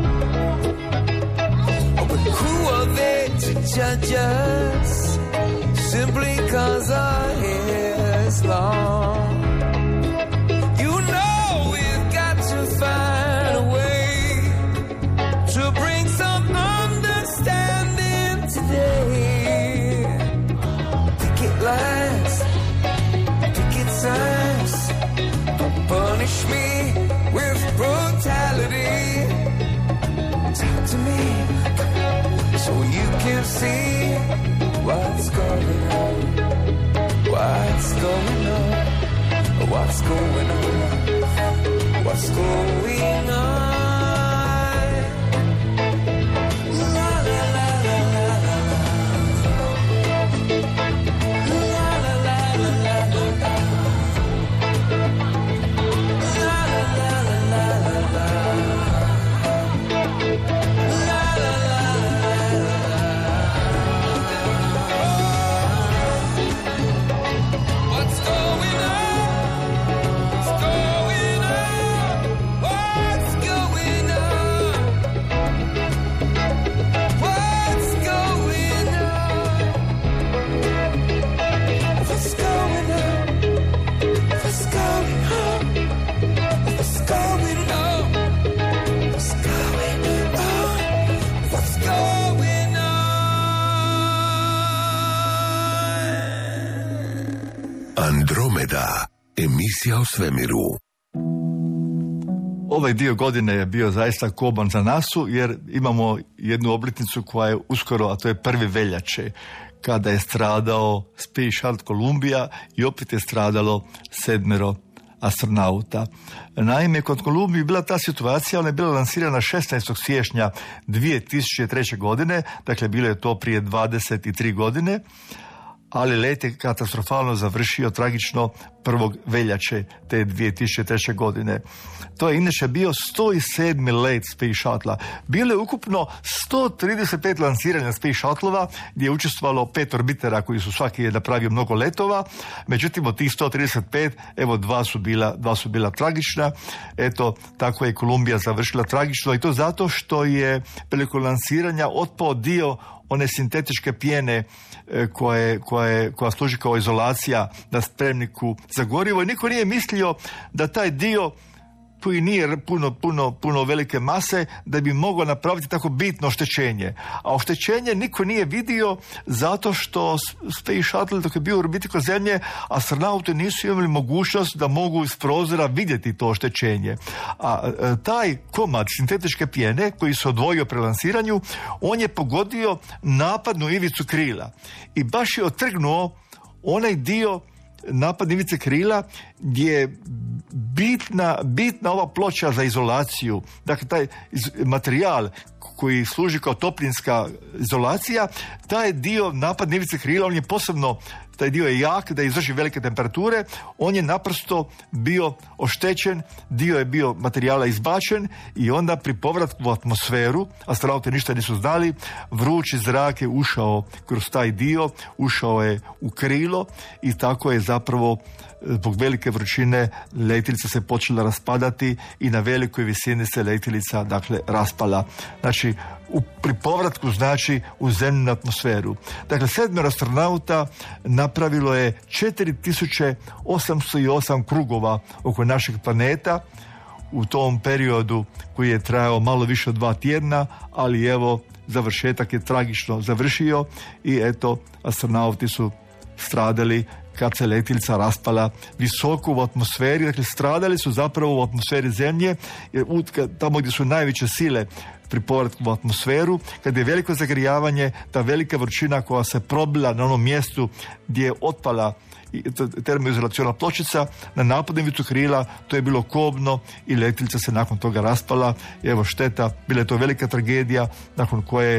Oh, but who are they to judge us? Simply 'cause our hair is long. You know we've got to find a way to bring some understanding today. can see what's going on, what's going on, what's going on, what's going on. Andromeda, emisija o svemiru. Ovaj dio godine je bio zaista koban za nasu, jer imamo jednu obljetnicu koja je uskoro, a to je prvi veljače, kada je stradao Space Shuttle Columbia i opet je stradalo sedmero astronauta. Naime, kod Kolumbije je bila ta situacija, ona je bila lansirana šesnaestog siječnja dvije tisuće treće. godine, dakle bilo je to prije dvadeset tri godine, ali let je katastrofalno završio tragično prvog veljače te dvije tisuće treće. godine. To je inače bio sto sedmi let Space Shuttle-a. Bilo je ukupno sto trideset pet lansiranja Space Shuttle-ova, gdje je učestvovalo pet orbitera koji su svaki je napravio mnogo letova. Međutim, od tih sto trideset pet, evo dva su bila, dva su bila tragična. Eto, tako je Kolumbija završila tragično, i to zato što je prilikom lansiranja otpao dio one sintetičke pjene koje, koje, koja služi kao izolacija na spremniku za gorivo, i niko nije mislio da taj dio koji nije puno, puno, puno velike mase, da bi mogao napraviti tako bitno oštećenje. A oštećenje niko nije vidio zato što Space Shuttle, dok je bio u orbiti oko Zemlje, astronauti nisu imali mogućnost da mogu iz prozora vidjeti to oštećenje. A taj komad sintetičke pjene koji se odvojio pri lansiranju, on je pogodio napadnu ivicu krila i baš je otrgnuo onaj dio napad ivice krila gdje je bitna, bitna ova ploča za izolaciju. Dakle, taj materijal koji služi kao toplinska izolacija, taj dio napadne ivice krila, on je posebno, taj dio je jak da izdrži velike temperature, on je naprosto bio oštećen, dio je bio materijala izbačen, i onda pri povratku u atmosferu, astronauti ništa nisu znali, vrući zrak je ušao kroz taj dio, ušao je u krilo, i tako je zapravo zbog velike vrućine letjelica se počela raspadati i na velikoj visini se letjelica, dakle, raspala. Znači, u, pri povratku, znači, u zemljenu atmosferu. Dakle, sedmero astronauta napravilo je četiri tisuće osamsto osam krugova oko našeg planeta u tom periodu koji je trajao malo više od dva tjedna, ali evo, završetak je tragično završio i eto, astronauti su stradali kad se letjelica raspala visoko u atmosferi. Dakle, stradali su zapravo u atmosferi Zemlje, jer tamo gdje su najveće sile pri povratku u atmosferu, kad je veliko zagrijavanje, ta velika vrućina koja se probila na onom mjestu gdje je otpala termoizolaciona pločica na napadnu ivicu krila, to je bilo kobno i letjelica se nakon toga raspala. Evo, šteta, bila je to velika tragedija nakon koje je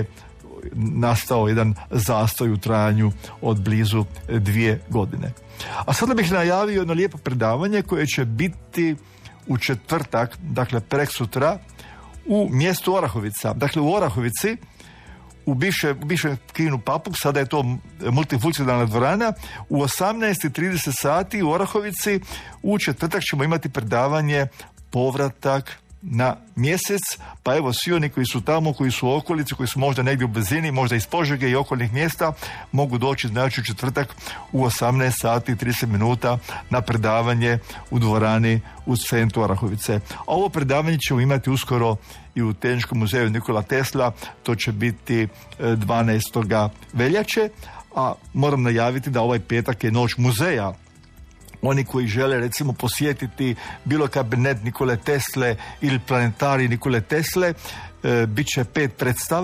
nastao jedan zastoj u trajanju od blizu dvije godine. A sada bih najavio jedno lijepo predavanje koje će biti u četvrtak, dakle preksutra, u mjestu Orahovica. Dakle, u Orahovici, u bivšem kinu Papuk, sada je to multifunkcionalna dvorana, u osamnaest i trideset sati u Orahovici u četvrtak ćemo imati predavanje Povratak na mjesec, pa evo, svi oni koji su tamo, koji su u okolici, koji su možda negdje u blizini, možda iz Požege i okolnih mjesta, mogu doći, znači, u četvrtak u osamnaest sati i trideset minuta na predavanje u dvorani u centru Orahovice. A ovo predavanje ćemo imati uskoro i u Tehničkom muzeju Nikola Tesla, to će biti dvanaestog veljače, a moram najaviti da ovaj petak je noć muzeja. Oni koji žele, recimo, posjetiti bilo kabinet Nikole Tesle ili planetarij Nikole Tesle, e, bit će pet predstava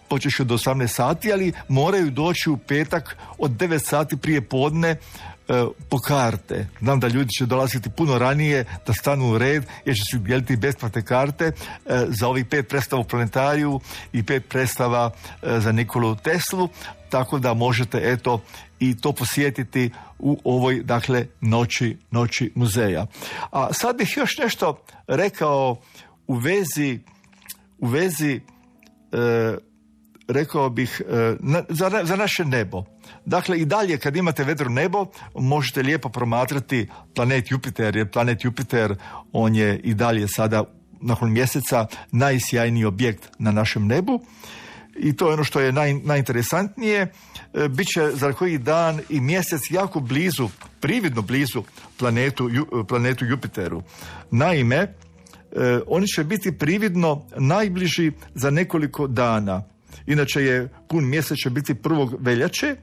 počeš od osamnaest sati, ali moraju doći u petak od devet sati prije podne po karte. Znam da ljudi će dolaziti puno ranije da stanu u red jer će se dijeliti besplatne karte za ovih pet predstava u planetariju i pet predstava za Nikolu Teslu, tako da možete eto i to posjetiti u ovoj, dakle, noći, noći muzeja. A sad bih još nešto rekao u vezi u vezi e, rekao bih e, na, za, za naše nebo. Dakle, i dalje kad imate vedro nebo možete lijepo promatrati planet Jupiter, jer planet Jupiter on je i dalje sada nakon mjeseca najsjajniji objekt na našem nebu i to je ono što je naj, najinteresantnije. E, Biće za koji dan i mjesec jako blizu, prividno blizu planetu, ju, planetu Jupiteru. Naime, e, oni će biti prividno najbliži za nekoliko dana. Inače je pun mjesec će biti prvog veljače,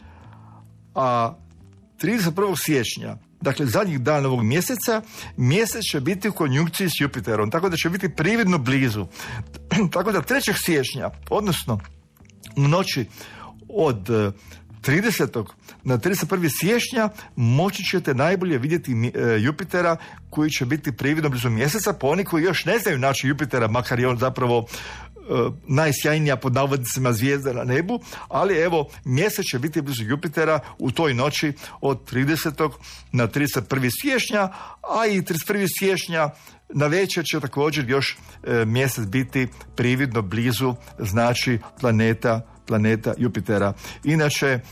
a trideset prvog siječnja, dakle zadnjih dana ovog mjeseca, mjesec će biti u konjunkciji s Jupiterom, tako da će biti prividno blizu. Tako da trećeg siječnja, odnosno u noći od tridesetog na trideset prvog siječnja moći ćete najbolje vidjeti Jupitera koji će biti prividno blizu mjeseca, po oni koji još ne znaju naći Jupitera, makar je on zapravo najsjajnija pod navodnicima zvijezda na nebu, ali evo mjesec će biti blizu Jupitera u toj noći od tridesetog na trideset prvog siječnja, a i trideset prvog siječnja na večer će također još e, mjesec biti prividno blizu, znači planeta, planeta Jupitera. Inače, e,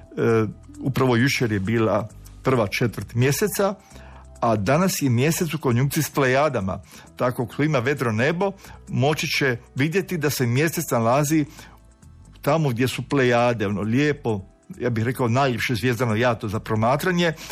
upravo jučer je bila prva četvrt mjeseca, a danas je mjesec u konjunkciji s Plejadama. Tako, ko ima vedro nebo, moći će vidjeti da se mjesec nalazi tamo gdje su Plejade, ono lijepo, ja bih rekao najljepše zvijezdano jato za promatranje. E,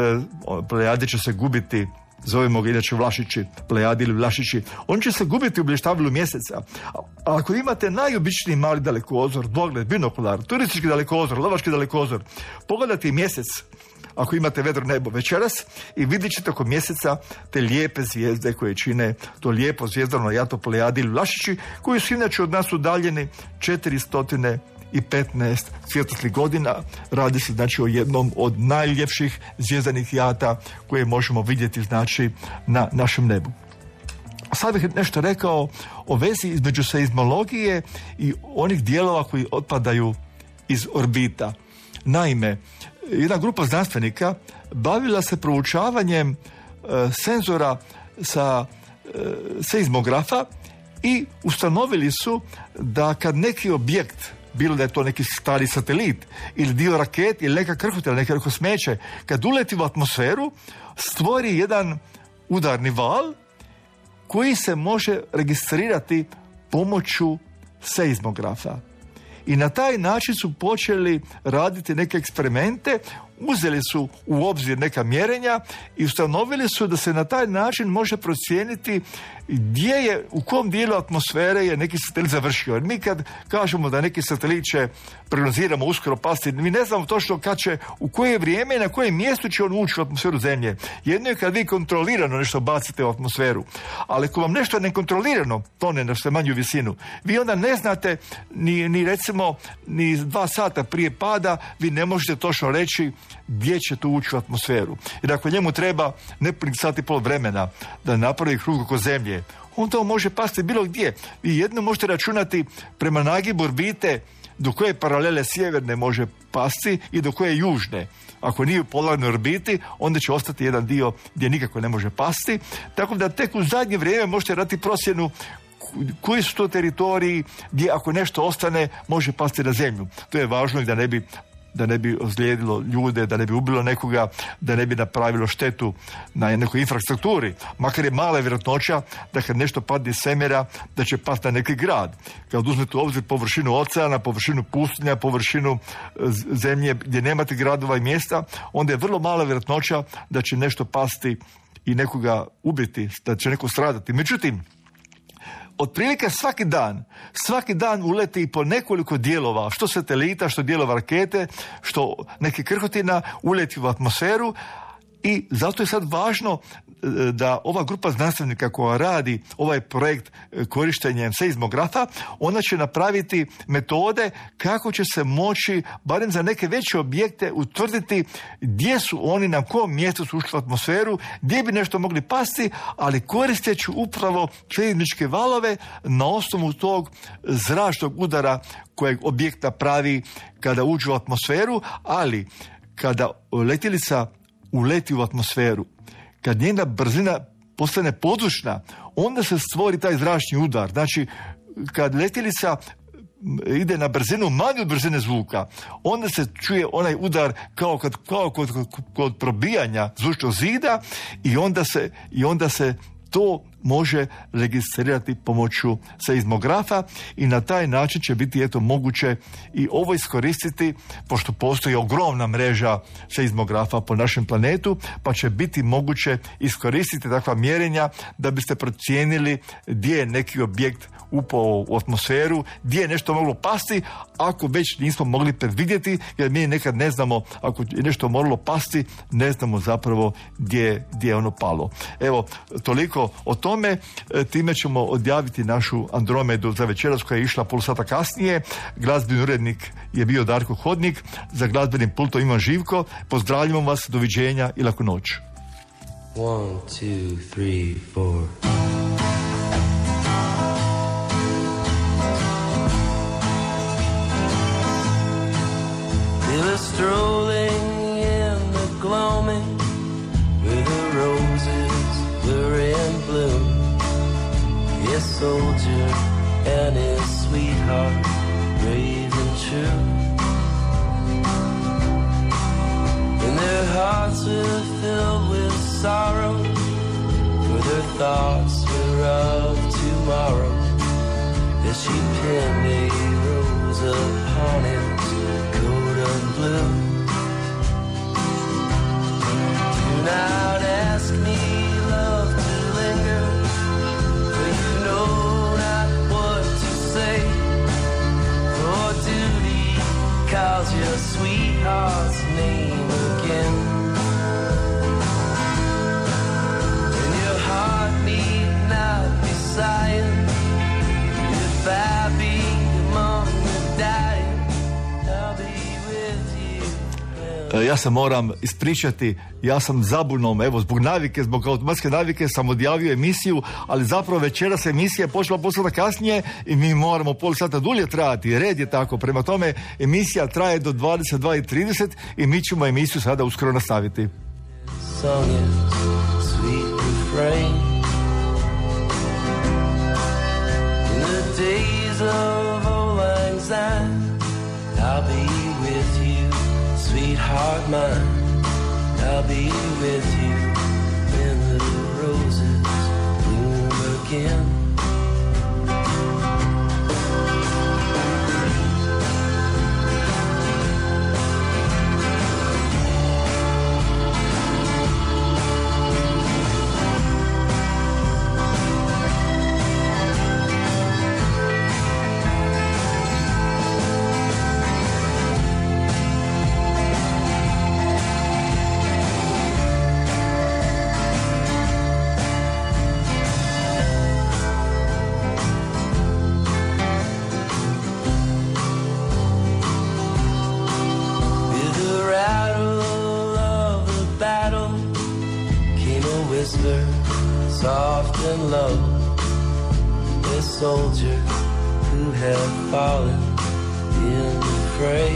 Plejade će se gubiti, zovemo ga inače Vlašići, Plejadi ili Vlašići, oni će se gubiti u blještavlju mjeseca. A ako imate najobičniji mali dalekozor, dvogled, binokular, turistički dalekozor, lovački dalekozor, pogledajte mjesec ako imate vedro nebo večeras i vidjet ćete oko mjeseca te lijepe zvijezde koje čine to lijepo zvijezdano jato Plejadi ili Vlašići, koji su inače od nas udaljeni četiristo petnaest svjetlosnih godina. Radi se znači o jednom od najljepših zvijezdanih jata koje možemo vidjeti znači na našem nebu. Sad bih nešto rekao o vezi između seizmologije i onih dijelova koji otpadaju iz orbita. Naime, jedna grupa znanstvenika bavila se proučavanjem e, senzora sa e, seizmografa i ustanovili su da kad neki objekt, bilo da je to neki stari satelit ili dio rakete ili neka krhota ili neka smeće, kad uleti u atmosferu stvori jedan udarni val koji se može registrirati pomoću seizmografa. I na taj način su počeli raditi neke eksperimente, uzeli su u obzir neka mjerenja i ustanovili su da se na taj način može procijeniti gdje je, u kom dijelu atmosfere je neki satelit završio. Jer mi kad kažemo da neki satelit će, prognoziramo, uskoro pasti, mi ne znamo točno kad će, u koje vrijeme i na kojem mjestu će on ući u atmosferu Zemlje. Jedno je kad vi kontrolirano nešto bacite u atmosferu, ali ako vam nešto nekontrolirano tone na sve manju visinu, vi onda ne znate ni, ni recimo ni dva sata prije pada, vi ne možete točno reći gdje će to ući u atmosferu. Jer ako njemu treba nepunih sat i pol vremena da napravi krug oko Zemlje, on to može pasti bilo gdje. Vi jedno možete računati prema nagibu orbite do koje paralele sjeverne može pasti i do koje južne. Ako nije u polarnoj orbiti, onda će ostati jedan dio gdje nikako ne može pasti. Tako da tek u zadnje vrijeme možete raditi procjenu koji su to teritoriji gdje ako nešto ostane može pasti na Zemlju. To je važno i da ne bi da ne bi ozlijedilo ljude, da ne bi ubilo nekoga, da ne bi napravilo štetu na nekoj infrastrukturi. Makar je mala vjerojatnoća da kad nešto padne iz svemira, da će pasti na neki grad. Kad uzmete u obzir površinu oceana, površinu pustinja, površinu zemlje gdje nemate gradova i mjesta, onda je vrlo mala vjerojatnoća da će nešto pasti i nekoga ubiti, da će neko stradati. Međutim, otprilike svaki dan, svaki dan uleti po nekoliko dijelova, što satelita, što dijelova rakete, što neke krhotina uleti u atmosferu I zato je sad važno da ova grupa znanstvenika koja radi ovaj projekt korištenjem seizmografa, ona će napraviti metode kako će se moći, barem za neke veće objekte, utvrditi gdje su oni, na kom mjestu su ušli u atmosferu, gdje bi nešto mogli pasti, ali koristeći upravo seizmičke valove na osnovu tog zračnog udara kojeg objekt napravi kada uđe u atmosferu, ali kada letjelica uleti u atmosferu, kad njena brzina postane područna, onda se stvori taj zračni udar. Znači, kad letjelica ide na brzinu manju od brzine zvuka, onda se čuje onaj udar kao, kad, kao kod, kod, kod probijanja zvučnog zida i onda se, i onda se to može registrirati pomoću seizmografa i na taj način će biti eto moguće i ovo iskoristiti, pošto postoji ogromna mreža seizmografa po našem planetu, pa će biti moguće iskoristiti takva mjerenja da biste procijenili gdje je neki objekt upao u atmosferu, gdje je nešto moglo pasti, ako već nismo mogli predvidjeti, jer mi nekad ne znamo, ako je nešto moralo pasti, ne znamo zapravo gdje, gdje je ono palo. Evo, toliko o tome. Time ćemo odjaviti našu Andromedu za večeras koja je išla pol sata kasnije. Glazbeni urednik je bio Darko Hodnik, za glazbenim pultom Ivan Živko. Pozdravljamo vas, doviđenja i laku noć. One, two, three, four. Strolling in the gloaming where the roses were in bloom, his soldier and his sweetheart, brave and true. And their hearts were filled with sorrow, for their thoughts were of tomorrow, as she pinned a rose upon his coat of blue. Do not ask me, love, to linger, for you know not what to say. For duty calls your sweetheart's name again, and your heart need not be sighing. If I be among the dying, I'll be with you. Ja se moram ispričati, ja sam zabunom, evo, zbog navike, zbog automatske navike sam odjavio emisiju, ali zapravo večeras emisija je počela pol sata kasnije i mi moramo pol sata dulje trajati, red je tako, prema tome emisija traje do dvadeset dva i trideset i mi ćemo emisiju sada uskoro nastaviti. Song is sweet refrain. In the days of old lang syne, I'll be with you, sweetheart mine. I'll be with you when the roses bloom again. soft and low, a soldier who had fallen in the fray.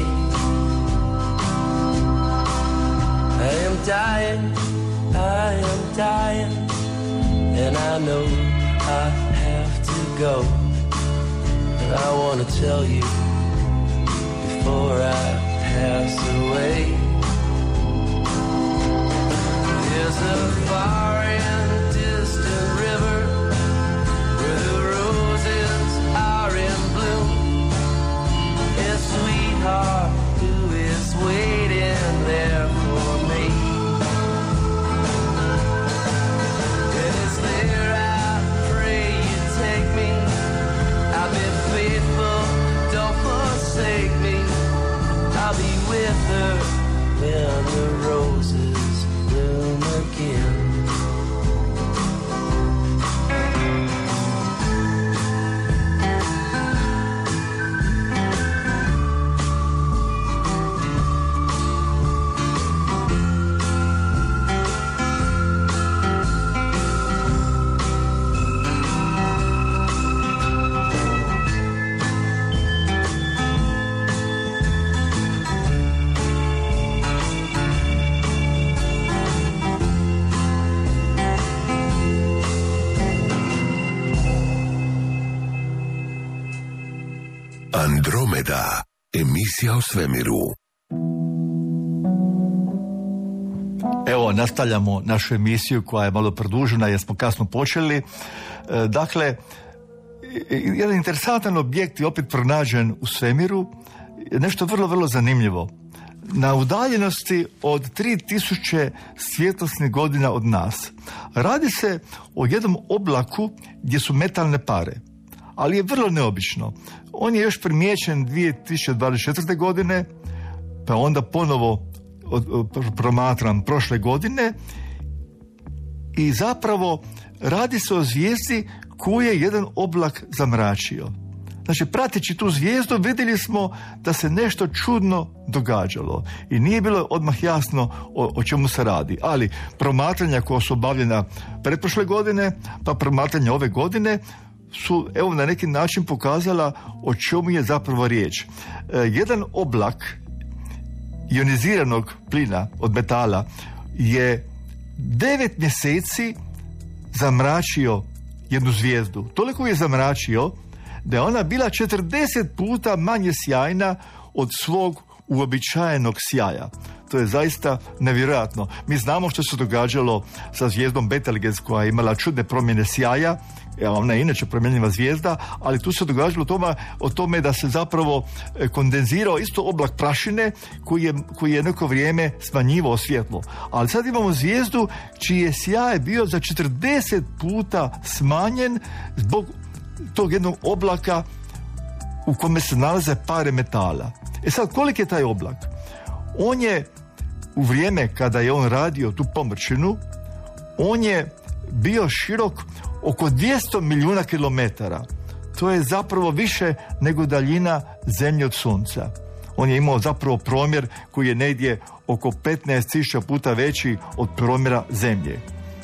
I am dying, I am dying, and I know I have to go. But I want to tell you before I pass away. There's a far and distant river where the roses are in bloom. A sweetheart who is waiting there for me. And it's there I pray you take me. I've been faithful, don't forsake me. I'll be with her when the roses bloom Andromeda, emisija o svemiru. Evo, nastavljamo našu emisiju koja je malo produžena jer smo kasno počeli. E, dakle, jedan interesantan objekt je opet pronađen u svemiru, nešto vrlo, vrlo zanimljivo. Na udaljenosti od tri tisuće svjetlosnih godina od nas. Radi se o jednom oblaku gdje su metalne pare, ali je vrlo neobično. On je još primijećen dvije tisuće dvadeset četvrte. godine, pa onda ponovo od, od, promatram prošle godine i zapravo radi se o zvijezdi koju je jedan oblak zamračio. Znači, prateći tu zvijezdu vidjeli smo da se nešto čudno događalo i nije bilo odmah jasno o, o čemu se radi. Ali promatranja koja su obavljena pretprošle godine, pa promatranja ove godine su evo na neki način pokazala o čemu je zapravo riječ. E, jedan oblak ioniziranog plina od metala je devet mjeseci zamračio jednu zvijezdu. Toliko je zamračio da je ona bila četrdeset puta manje sjajna od svog uobičajenog sjaja. To je zaista nevjerojatno. Mi znamo što se događalo sa zvijezdom Betelgeuse koja je imala čudne promjene sjaja. Ona je inače promjenjiva zvijezda, ali tu se događalo tome, o tome da se zapravo kondenzirao isto oblak prašine koji je, koji je neko vrijeme smanjivao svjetlo. Ali sad imamo zvijezdu čiji je sjaj bio za četrdeset puta smanjen zbog tog jednog oblaka u kome se nalaze pare metala. E sad, koliki je taj oblak? On je u vrijeme kada je on radio tu pomrčinu, on je bio širok oko dvjesto milijuna kilometara. To je zapravo više nego daljina Zemlje od Sunca. On je imao zapravo promjer koji je negdje oko petnaest tisuća puta veći od promjera Zemlje.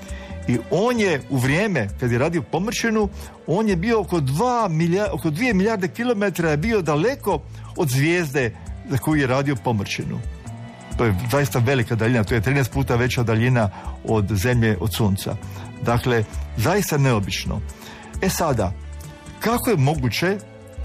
I on je u vrijeme kad je radio pomrčinu, on je bio oko, dva milija, oko dvije milijarde kilometara je bio daleko od zvijezde za koju je radio pomrčinu. To je zaista velika daljina, to je trinaest puta veća daljina od Zemlje od Sunca. Dakle, zaista neobično. E sada, kako je moguće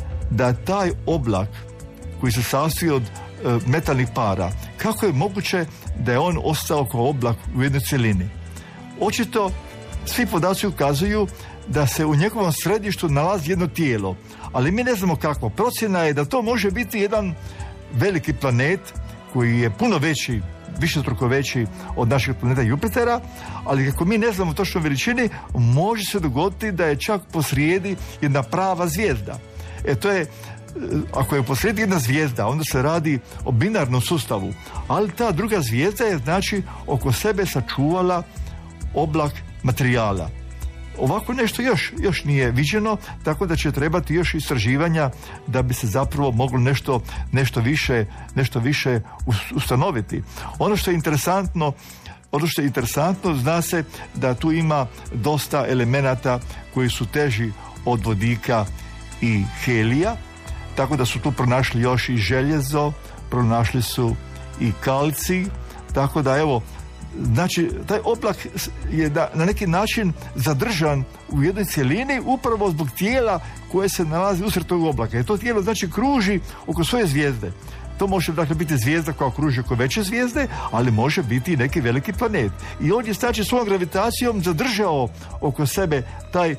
da taj oblak koji se sastoji od e, metalnih para, kako je moguće da je on ostao kao oblak u jednoj cjelini? Očito, svi podaci ukazuju da se u njegovom središtu nalazi jedno tijelo, ali mi ne znamo kako. Procjena je da to može biti jedan veliki planet koji je puno veći, višestruko veći od našeg planeta Jupitera, ali kako mi ne znamo točno veličini, može se dogoditi da je čak posrijedi jedna prava zvijezda. E to je, ako je posrijedi jedna zvijezda, onda se radi o binarnom sustavu, ali ta druga zvijezda je znači oko sebe sačuvala oblak materijala. Ovako nešto još, još nije viđeno, tako da će trebati još istraživanja da bi se zapravo moglo nešto, nešto više, nešto više ustanoviti. Ono što je interesantno, ono što je interesantno, zna se da tu ima dosta elemenata koji su teži od vodika i helija, tako da su tu pronašli još i željezo, pronašli su i kalcij, tako da evo, znači, taj oblak je da, na neki način zadržan u jednoj cjelini upravo zbog tijela koje se nalazi usred tog oblaka. I to tijelo znači kruži oko svoje zvijezde. To može dakle biti zvijezda koja kruži oko veće zvijezde, ali može biti i neki veliki planet. I on je znači svojom gravitacijom zadržao oko sebe taj,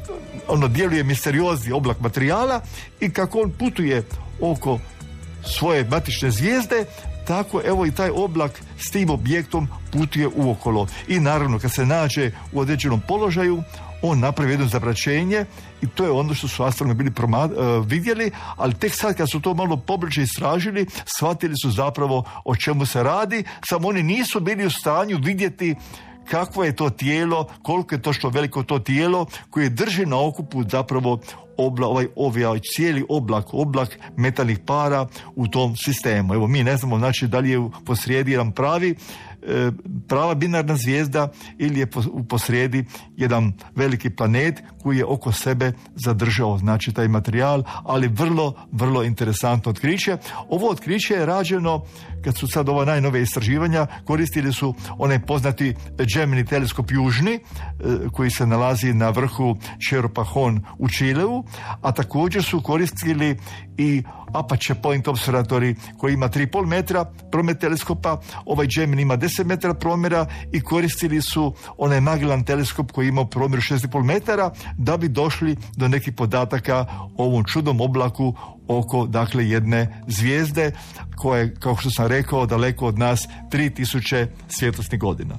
ono djeluje misteriozni oblak materijala i kako on putuje oko svoje matične zvijezde, tako evo i taj oblak s tim objektom putuje uokolo. I naravno kad se nađe u određenom položaju, on napravi jedno zamračenje i to je ono što su astronomi bili promad, uh, vidjeli, ali tek sad kad su to malo pobliže istražili, shvatili su zapravo o čemu se radi, samo oni nisu bili u stanju vidjeti kakvo je to tijelo, koliko je točno veliko to tijelo koje drži na okupu zapravo obla, ovaj, ovaj, ovaj cijeli oblak, oblak metalnih para u tom sistemu. Evo mi ne znamo znači da li je posrijedi jedan pravi e, prava binarna zvijezda ili je po, u posrijedi jedan veliki planet koji je oko sebe zadržao, znači taj materijal, ali vrlo, vrlo interesantno otkriće. Ovo otkriće je rađeno, kad su sad ova najnovija istraživanja, koristili su onaj poznati Gemini teleskop južni, e, koji se nalazi na vrhu Cerro Pajón u Čileu, a također su koristili i Apache Point Observatory koji ima tri i pol metra promjer teleskopa, ovaj Gemini ima deset metara promjera i koristili su onaj Magellan teleskop koji ima promjer šest i pol metara da bi došli do nekih podataka o ovom čudnom oblaku oko, dakle, jedne zvijezde koja je, kao što sam rekao, daleko od nas tri tisuće svjetlosnih godina.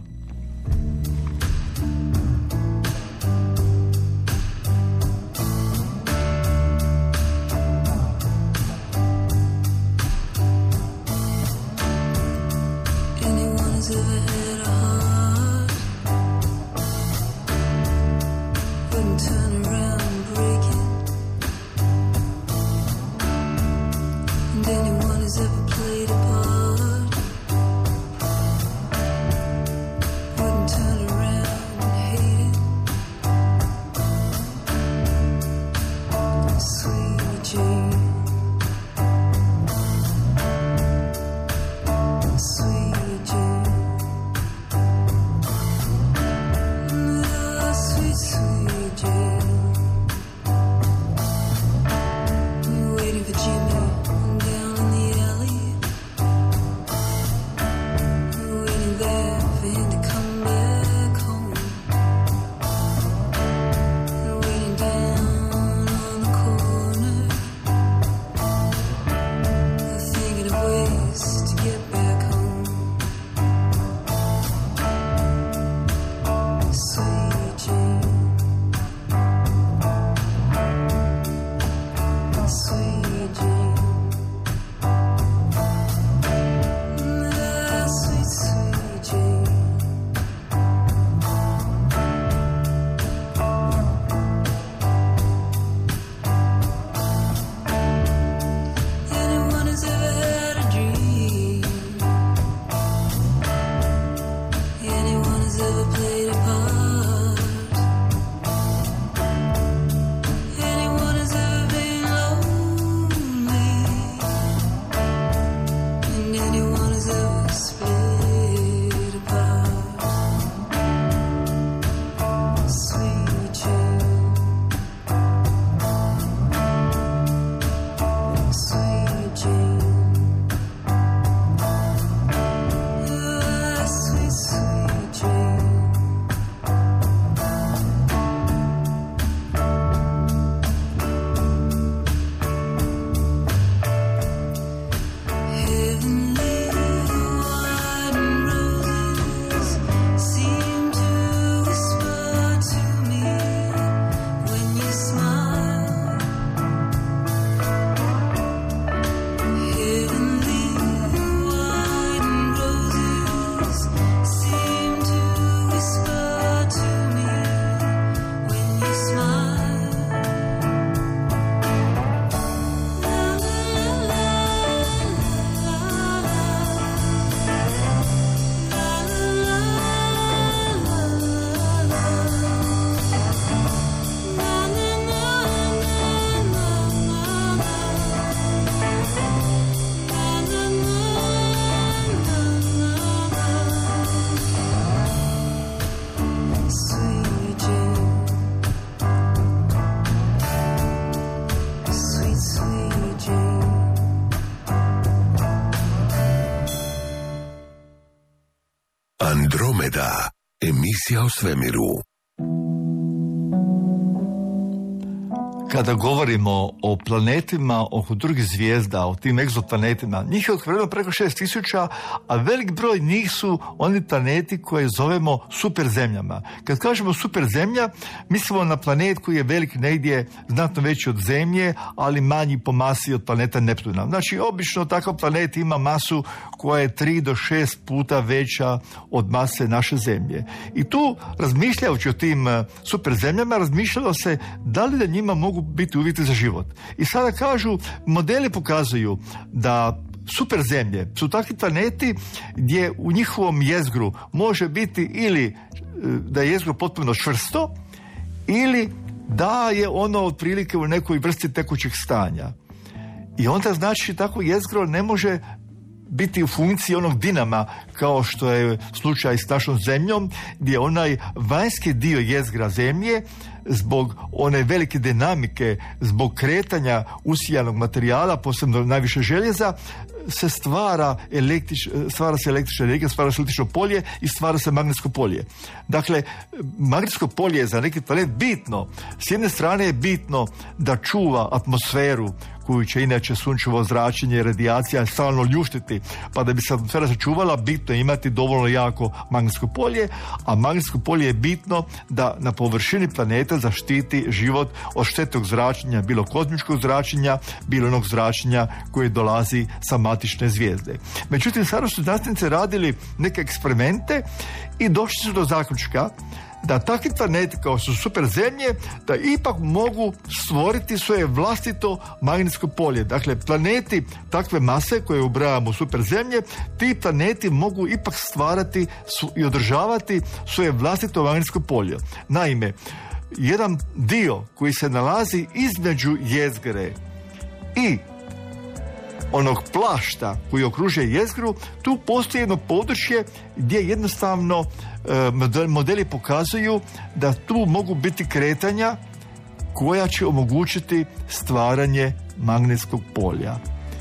Andromeda, emisija o svemiru. Kada govorimo o planetima oko drugih zvijezda, o tim egzoplanetima, njih je otkriveno preko šest tisuća, a velik broj njih su oni planeti koje zovemo superzemljama. Kad kažemo superzemlja, mislimo na planet koji je velik negdje znatno veći od Zemlje, ali manji po masi od planeta Neptuna. Znači, obično takav planet ima masu koja je tri do šest puta veća od mase naše Zemlje. I tu, razmišljajući o tim superzemljama, razmišljalo se da li da njima mogu biti uvjeti za život. I sada kažu, modeli pokazuju da super zemlje su takvi planeti gdje u njihovom jezgru može biti ili da je jezgro potpuno čvrsto ili da je ono otprilike u nekoj vrsti tekućeg stanja. I onda znači tako jezgro ne može biti u funkciji onog dinama kao što je slučaj s našom zemljom, gdje onaj vanjski dio jezgra zemlje zbog one velike dinamike, zbog kretanja usijanog materijala, posebno najviše željeza, se stvara, električ, stvara se električna energija, stvara se električno polje i stvara se magnetsko polje. Dakle, magnetsko polje je za neki planet bitno. S jedne strane je bitno da čuva atmosferu koju će inače sunčevo zračenje i radijacija stalno ljuštiti, pa da bi se atmosfera sačuvala, bitno je imati dovoljno jako magnetsko polje, a magnetsko polje je bitno da na površini planeta zaštiti život od štetnog zračenja, bilo kozmičkog zračenja, bilo onog zračenja koje dolazi sa matične zvijezde. Međutim, sada su znanstvenici radili neke eksperimente i došli su do zaključka da takvi planeti kao su super zemlje, da ipak mogu stvoriti svoje vlastito magnetsko polje. Dakle, planeti takve mase koje ubrajamo u super zemlje, ti planeti mogu ipak stvarati su, i održavati svoje vlastito magnetsko polje. Naime, jedan dio koji se nalazi između jezgre i onog plašta koji okružuje jezgru, tu postoji jedno područje gdje jednostavno e, modeli pokazuju da tu mogu biti kretanja koja će omogućiti stvaranje magnetskog polja.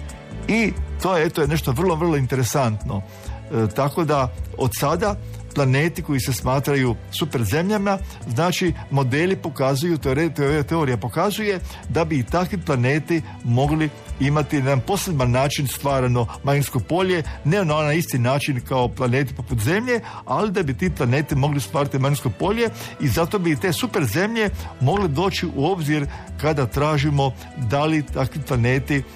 I to je, eto, je nešto vrlo, vrlo interesantno. E, tako da od sada planeti koji se smatraju super zemljama, znači modeli pokazuju, teorija, teorija pokazuje da bi i takvi planeti mogli imati na jedan poseban način stvarano magnetsko polje, ne na onaj isti način kao planeti poput Zemlje, ali da bi ti planeti mogli stvarati magnetsko polje i zato bi te super zemlje mogle doći u obzir kada tražimo da li takvi planeti e,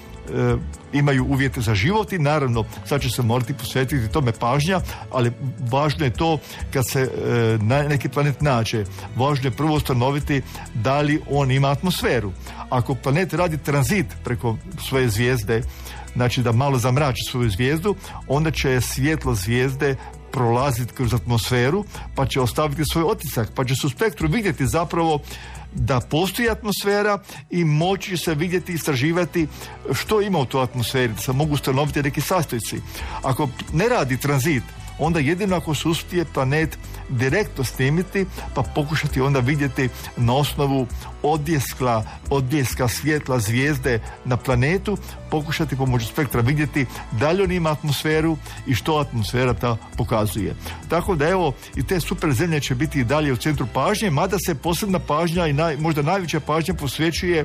imaju uvjete za život i naravno sad će se morati posvetiti tome pažnja, ali važno je to kad se e, na neki planet nađe, važno je prvo ustanoviti da li on ima atmosferu. Ako planet radi tranzit preko svoje zvijezde, znači da malo zamrači svoju zvijezdu, onda će svjetlo zvijezde prolaziti kroz atmosferu, pa će ostaviti svoj otisak, pa će se u spektru vidjeti zapravo da postoji atmosfera i moći se vidjeti i istraživati što ima u toj atmosferi, da se mogu ustanoviti neki sastojci. Ako ne radi tranzit, onda jedino ako se uspije planet direktno snimiti, pa pokušati onda vidjeti na osnovu odbljeska, odbljeska svjetla zvijezde na planetu, pokušati pomoću spektra vidjeti da li on ima atmosferu i što atmosfera ta pokazuje. Tako da evo, i te super zemlje će biti i dalje u centru pažnje, mada se posebna pažnja i naj, možda najveća pažnja posvećuje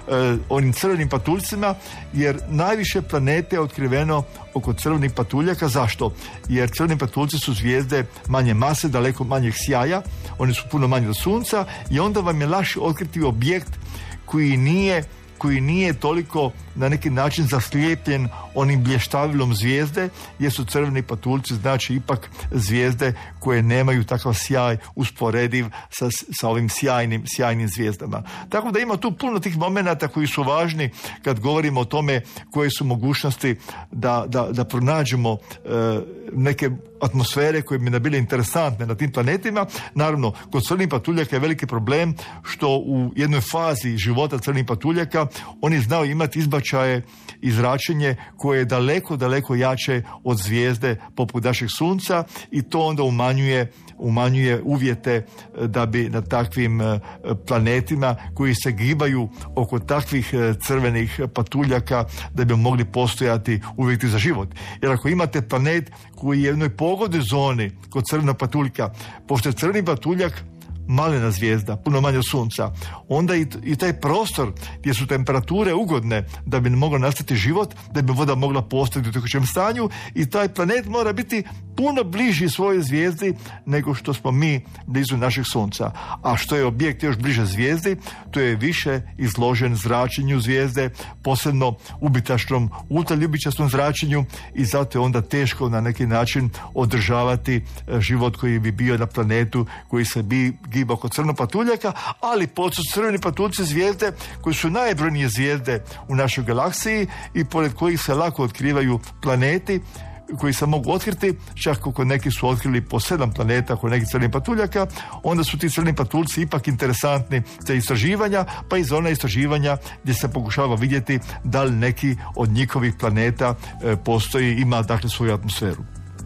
onim crvenim patuljcima, jer najviše planete je otkriveno oko crvenih patuljaka. Zašto? Jer crveni patuljci su zvijezde manje mase, daleko manjeg sjaja, oni su puno manje od sunca i onda vam je lakše otkriti objekt koji nije koji nije toliko na neki način zaslijepljen onim blještavilom zvijezde, jer su crveni patuljci znači ipak zvijezde koje nemaju takav sjaj usporediv sa, sa ovim sjajnim, sjajnim zvijezdama. Tako da ima tu puno tih momenata koji su važni kad govorimo o tome koje su mogućnosti da, da, da pronađemo e, neke atmosfere koje bi nam bile interesantne na tim planetima. Naravno, kod crvenih patuljaka je veliki problem što u jednoj fazi života crvenih patuljaka oni znaju imati izbačaje i zračenje koje je daleko, daleko jače od zvijezde poput našeg sunca i to onda umanjuje, umanjuje uvjete da bi na takvim planetima koji se gibaju oko takvih crvenih patuljaka da bi mogli postojati uvjeti za život. Jer ako imate planet koji je u jednoj pogodnoj zoni kod crvenog patuljka, pošto je crveni patuljak malena zvijezda, puno manje od sunca, onda i, i taj prostor gdje su temperature ugodne da bi moglo nastati život, da bi voda mogla postojati u tekućem stanju i taj planet mora biti puno bliži svojoj zvijezdi nego što smo mi blizu našeg sunca. A što je objekt još bliže zvijezdi, to je više izložen zračenju zvijezde, posebno ubitačnom, ultraljubičastom zračenju i zato je onda teško na neki način održavati život koji bi bio na planetu koji se bi izgiba oko crnog patuljaka, ali pod su crveni patuljci zvijezde koji su najbrojnije zvijezde u našoj galaksiji i pored kojih se lako otkrivaju planeti koji se mogu otkriti, čak ako neki su otkrili po sedam planeta kod nekih crnih patuljaka, onda su ti crni patuljci ipak interesantni za istraživanja, pa i za ona istraživanja gdje se pokušava vidjeti da li neki od njihovih planeta e, postoji, ima dakle svoju atmosferu.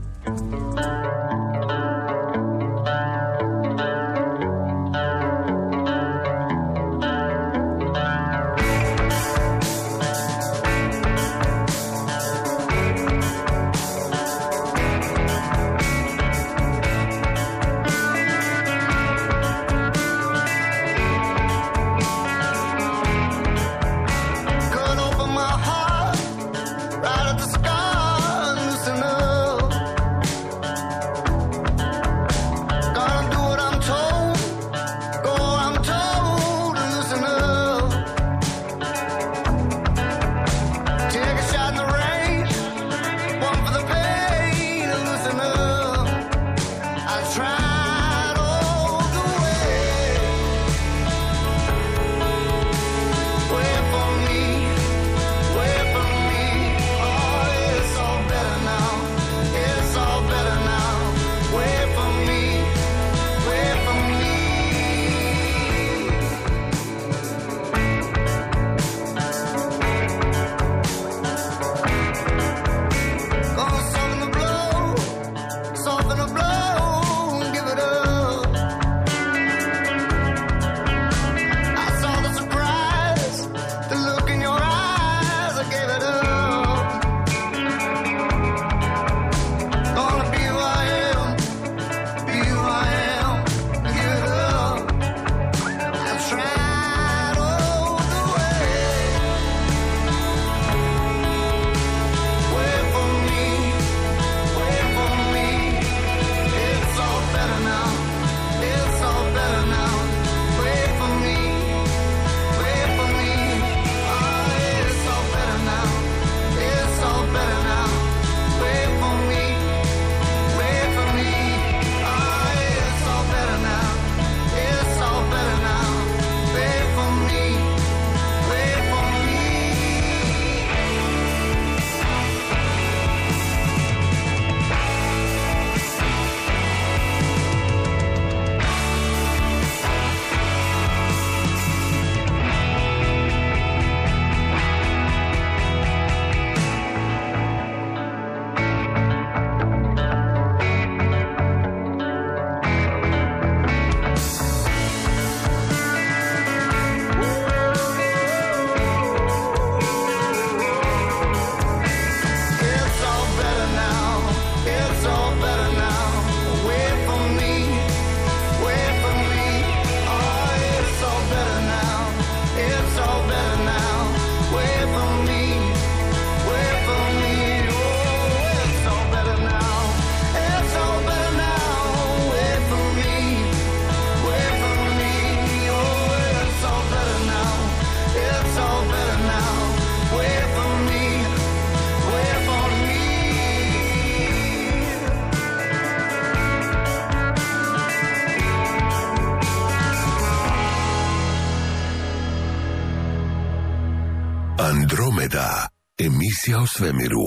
Andromeda, emisija o svemiru.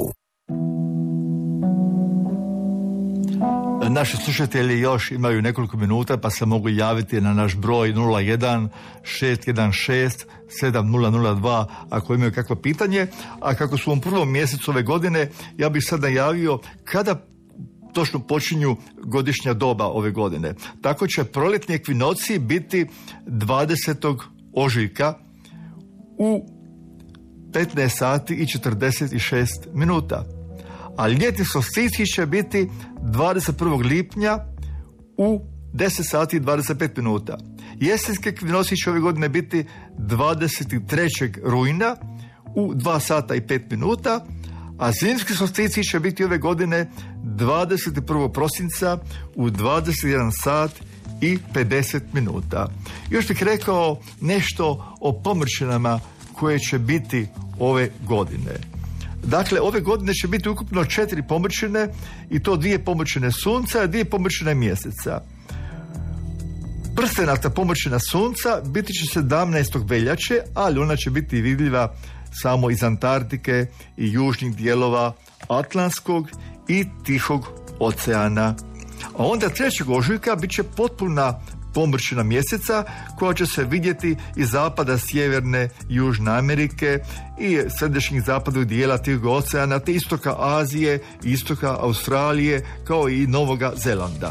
Naši slušatelji još imaju nekoliko minuta pa se mogu javiti na naš broj nula jedan šest jedan šest sedam nula nula dva ako imaju kakvo pitanje. A kako su u ovom prvom mjesecu ove godine, ja bih sad najavio kada točno počinju godišnja doba ove godine. Tako će proljetni ekvinoci biti dvadesetog ožujka u petnaest sati i četrdeset šest minuta. A ljetni solstici će biti dvadeset prvog lipnja u deset sati i dvadeset pet minuta. Jesenski ekvinoci će ove godine biti dvadeset trećeg rujna u dva sata i pet minuta, a zimski solstici će biti ove godine dvadeset prvog prosinca u dvadeset jedan sat i pedeset minuta. Još bih rekao nešto o pomrčinama koje će biti ove godine. Dakle, ove godine će biti ukupno četiri pomrčine i to dvije pomrčine sunca i dvije pomrčine mjeseca. Prstenata pomoćna sunca biti će sedamnaestog veljače, ali ona će biti vidljiva samo iz Antarktike i južnih dijelova Atlantskog i Tihog oceana. A onda trećeg ožujka bit će potpuna pomrčina mjeseca koja će se vidjeti iz zapada sjeverne Južne Amerike i središnjih zapadnog dijela Tihog oceana, te istoka Azije, istoka Australije, kao i Novoga Zelanda.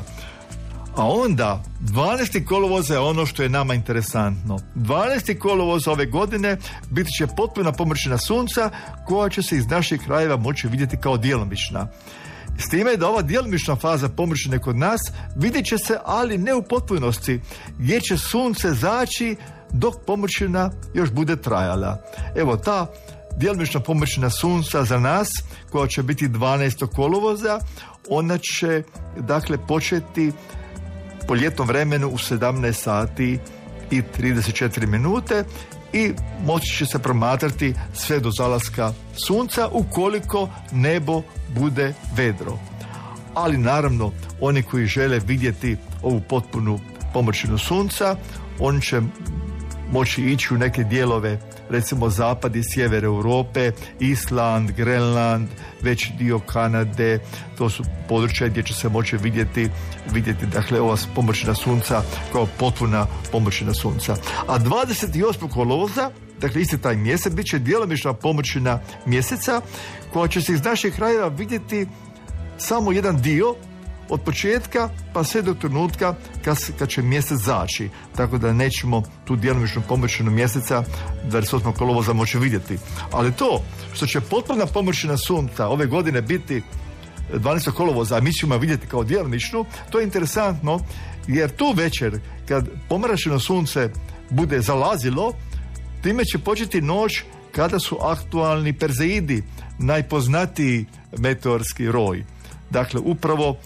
A onda dvanaesti kolovoza je ono što je nama interesantno. dvanaesti kolovoza ove godine biti će potpuna pomrčina sunca koja će se iz naših krajeva moći vidjeti kao djelomična. S time da ova djelomična faza pomrčine kod nas vidjet će se, ali ne u potpunosti, gdje će sunce zaći dok pomrčina još bude trajala. Evo, ta djelomična pomrčina sunca za nas, koja će biti dvanaestog kolovoza, ona će dakle početi po ljetnom vremenu u sedamnaest sati i trideset četiri minute i moći će se promatrati sve do zalaska sunca ukoliko nebo bude vedro. Ali naravno, oni koji žele vidjeti ovu potpunu pomrčinu sunca, oni će moći ići u neke dijelove, recimo zapad i sjever Europe, Island, Grenland, veći dio Kanade. To su područja gdje će se moći vidjeti, vidjeti dakle, ova pomrčina sunca kao potpuna pomrčina sunca. A dvadeset osmog kolovoza, dakle isti taj mjesec, bit će djelomična pomrčina mjeseca koja će se iz naših krajeva vidjeti samo jedan dio od početka pa sve do trenutka kad, kad će mjesec zaći. Tako da nećemo tu djelomičnu pomrčinu mjeseca dvadeset osmog kolovoza moći vidjeti. Ali to što će potpuna pomrčina sunca ove godine biti dvanaestog kolovoza, a mi ćemo vidjeti kao djelomičnu, to je interesantno jer tu večer kad pomračeno sunce bude zalazilo, time će početi noć kada su aktualni Perzeidi, najpoznatiji meteorski roj. Dakle, upravo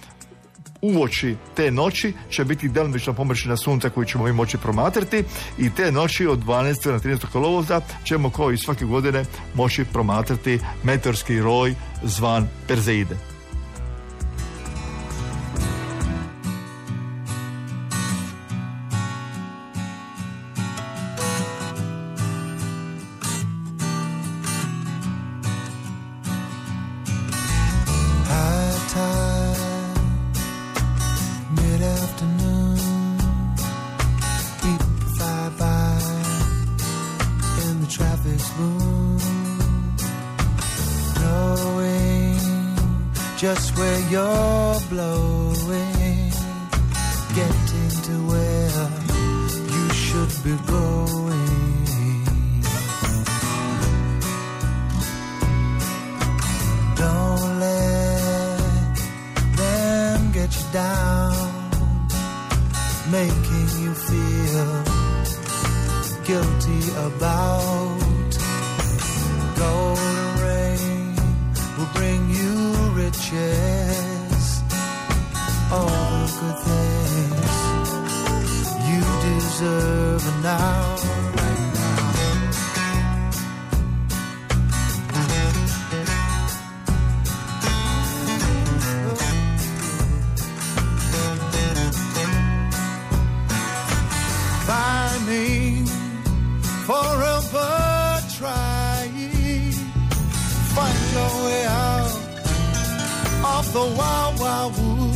uoči te noći će biti djelomična pomrčina sunca koju ćemo mi moći promatrati i te noći od dvanaestog na trinaestog kolovoza ćemo kao i svake godine moći promatrati meteorski roj zvan Perzeide. Just where you're blowing, getting to where you should be going. Don't let them get you down, making you feel guilty about golden rain will bring you riches, all the good things you deserve now, right now. Climbing, forever trying, find your way out of the wild, wild wood.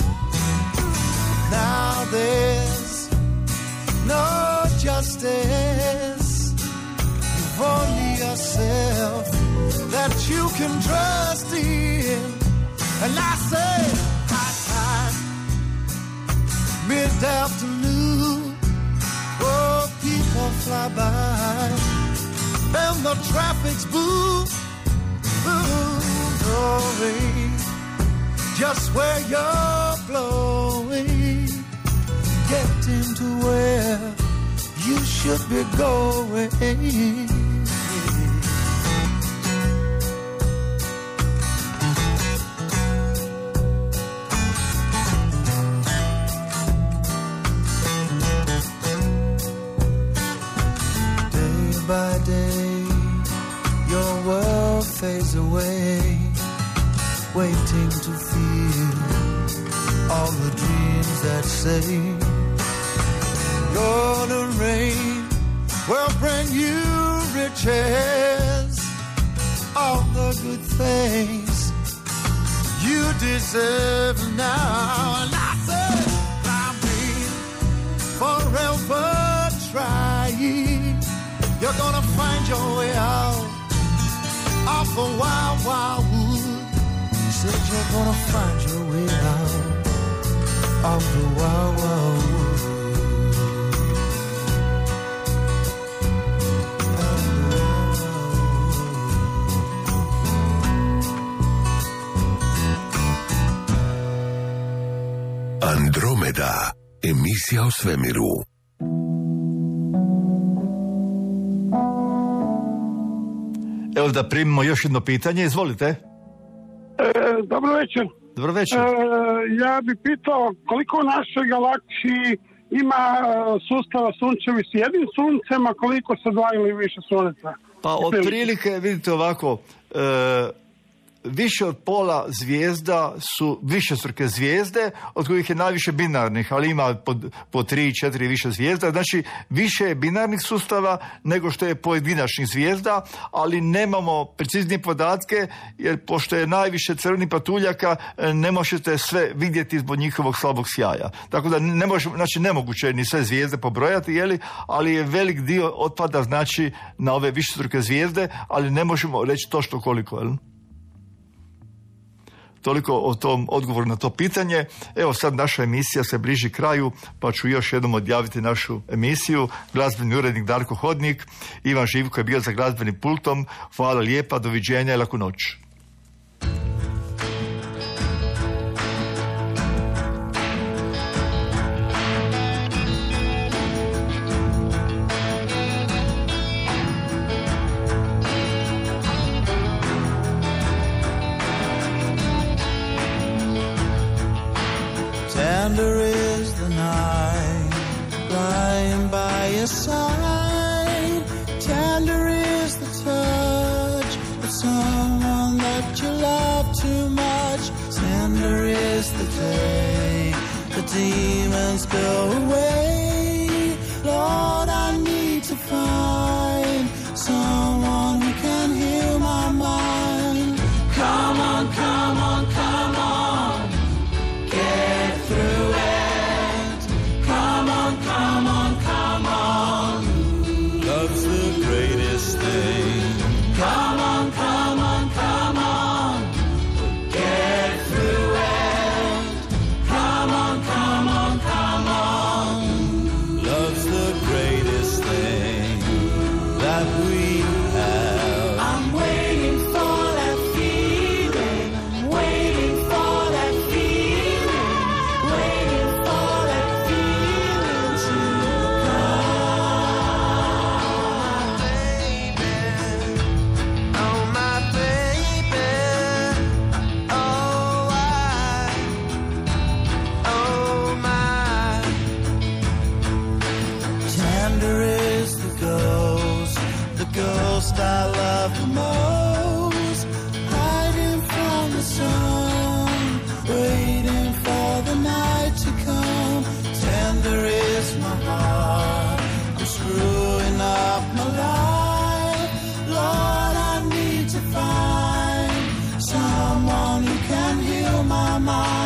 Now there's no justice. You've only yourself that you can trust in. And I say, high time, mid-afternoon, oh, people fly by, and the traffic's boom, boom, going. Just where you're blowing, getting to where you should be going. Day by day, your world fades away, waiting to feel all the dreams that say gonna rain will bring you riches, all the good things you deserve now. And I said, I've been forever trying. You're gonna find your way out of the wild, wild wood. You said you're gonna find your way out of the wild, wild wood. Andromeda, emisija o svemiru. Evo da primimo još jedno pitanje, izvolite. E, dobro večer. Dobro večer. E, ja bih pitao koliko u našoj galaksiji ima sustava sunčevi s jednim suncem, a koliko sa dva ili više sunca? Pa otprilike, vidite ovako, e, više od pola zvijezda su višestruke zvijezde, od kojih je najviše binarnih, ali ima po, po tri, četiri više zvijezda. Znači, više je binarnih sustava nego što je pojedinačnih zvijezda, ali nemamo preciznije podatke, jer pošto je najviše crvenih patuljaka, ne možete sve vidjeti zbog njihovog slabog sjaja. Tako da ne možemo, znači nemoguće je ni sve zvijezde pobrojati, jeli, ali je velik dio otpada znači na ove višestruke zvijezde, ali ne možemo reći točno koliko, jel? Toliko o tom odgovoru na to pitanje. Evo sad naša emisija se bliži kraju, pa ću još jednom odjaviti našu emisiju. Glazbeni urednik Darko Hodnik, Ivan Živko je bio za glazbenim pultom. Hvala lijepa, doviđenja i laku noć. Tender is the night, lying by your side. Tender is the touch of someone that you love too much. Tender is the day the demons go away. Lord, I need to find someone who can heal my mind. Come on, come on, come on. Get through it. Come on, come on, come on. Love's the greatest thing. Come on, come on, come on. Get through it. Come on, come on, come on. Love's the greatest thing that we have. I'm waiting for that feeling. I'm waiting for that feeling. Waiting for that feeling to come. Baby, oh my baby, oh I, oh my. Tender is the ghost, the ghost I love the most, hiding from the sun, waiting for the night to come. Tender is my heart, I'm screwing up my life. Lord, I need to find someone who can heal my mind.